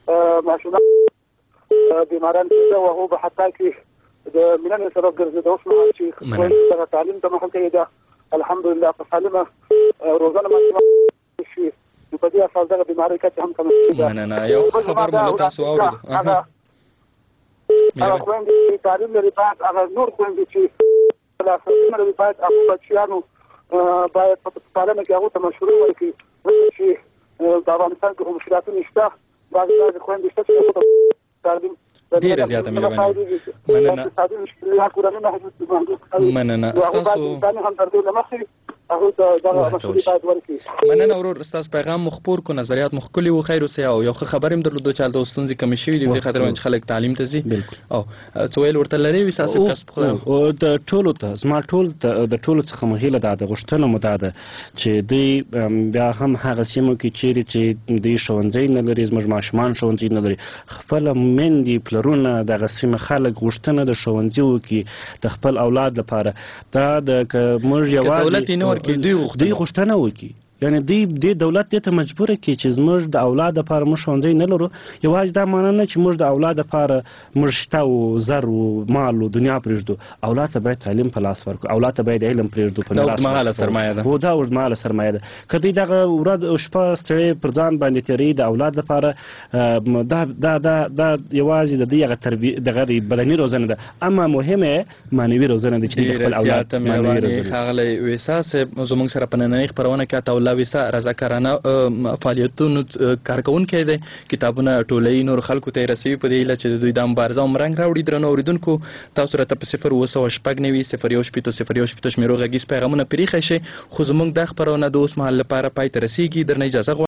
ماشومان بیماران کېده او هغو په حتی کې د میننې سبب ګرځېده. اوس مهال چې خویندې دغه تعلیم ته مخه کوي، دا الحمدلله په سالمه روزنه باندې شي، نو په دې اساس دغه بیمارۍ کچه هم کمه شوې ده. مننه. یو خبر مو له تاسو واورېدو، هغه خویندې چې تعلیم لري باید هغه نور خویندې چې لاسرسي لري باید هغو بچیانو باید په پالنه کې هغو ته مشورې ورکړي، ځکه چې په افغانستان کې خو مشکلاتونه شته، بعضې بعضې خویندې شته چې هغو ته تعلیم ډېره زیاته مهرباني. مننه. مننه. ستاسو هغه ته دغه مسؤلیت باید ورکړي. مننه ورور، ستاسو پیغام مو خپور کو، نظریات مو ښکلي وو. خیر اوسئ. او یو ښه خبر هم درلودو چې هلته اوس ستونزې کمې شوي دي، دې خاطر باندې خلک تعلیم ته ځي. او څه ویل ورته لرئ وي ستاسو کسب خو د ټولو ته زما ټول د ټولو څخه مو هیله دا ده، غوښتنه مو دا ده چې دوی بیا هم هغه سیمو کې چیرې چې دوی ښوونځی نه لري، زموږ ماشومان ښوونځي نه لري، خپله میندې پلرونه دغه سیمه خلک غوښتنه د ښوونځي وکړي د خپل اولاد لپاره. دا د که موږ یوازې دولت یې نه ورکوي، دوی غوښتنه وکړي. یعنی دوی د دولت دې ته مجبوره کړي چې زموږ د اولاد لپاره موږ ښوونځی نه لرو. یوازې دا معنی نه چې موږ د اولاد لپاره موږ شته او زر او مال او دنیا پرېږدو. اولاد ته باید تعلیم په لاس ورکړو، اولاد ته باید علم پرېږدو په میراث. دا اوږدمهاله سرمایه ده. هو دا اوږدمهاله سرمایه ده. که دوی دغه ورځ او شپه ستړی پر ځان باندې تېروي د اولاد لپاره، دا دا دا دا یوازې د دوی هغه تربیه دغه بدني روزنه ده، اما مهمه معنوي روزنه ده چې د خپل اولاد معنوي روزنه. ښاغلی ویسا صاحب زموږ سره په نننۍ خپرونه کې اته الله ویسا رضاکارانه فعالیتونو کارکوونکی دی، کتابونه ټولوي، نور خلکو ته یې رسوي په دې هیله چې د دوی دا مبارزه هم رنګ راوړي. درنو اورېدونکو، تاسو راته په صفر اووه سوه شپږ نوي صفر یو شپېته صفر یو شپېته شمېرو غږیز پیغامونه پرېښی شئ. خو زموږ دا خپرونه د اوس مهال لپاره پای ته رسېږي. درنه اجازه غواړم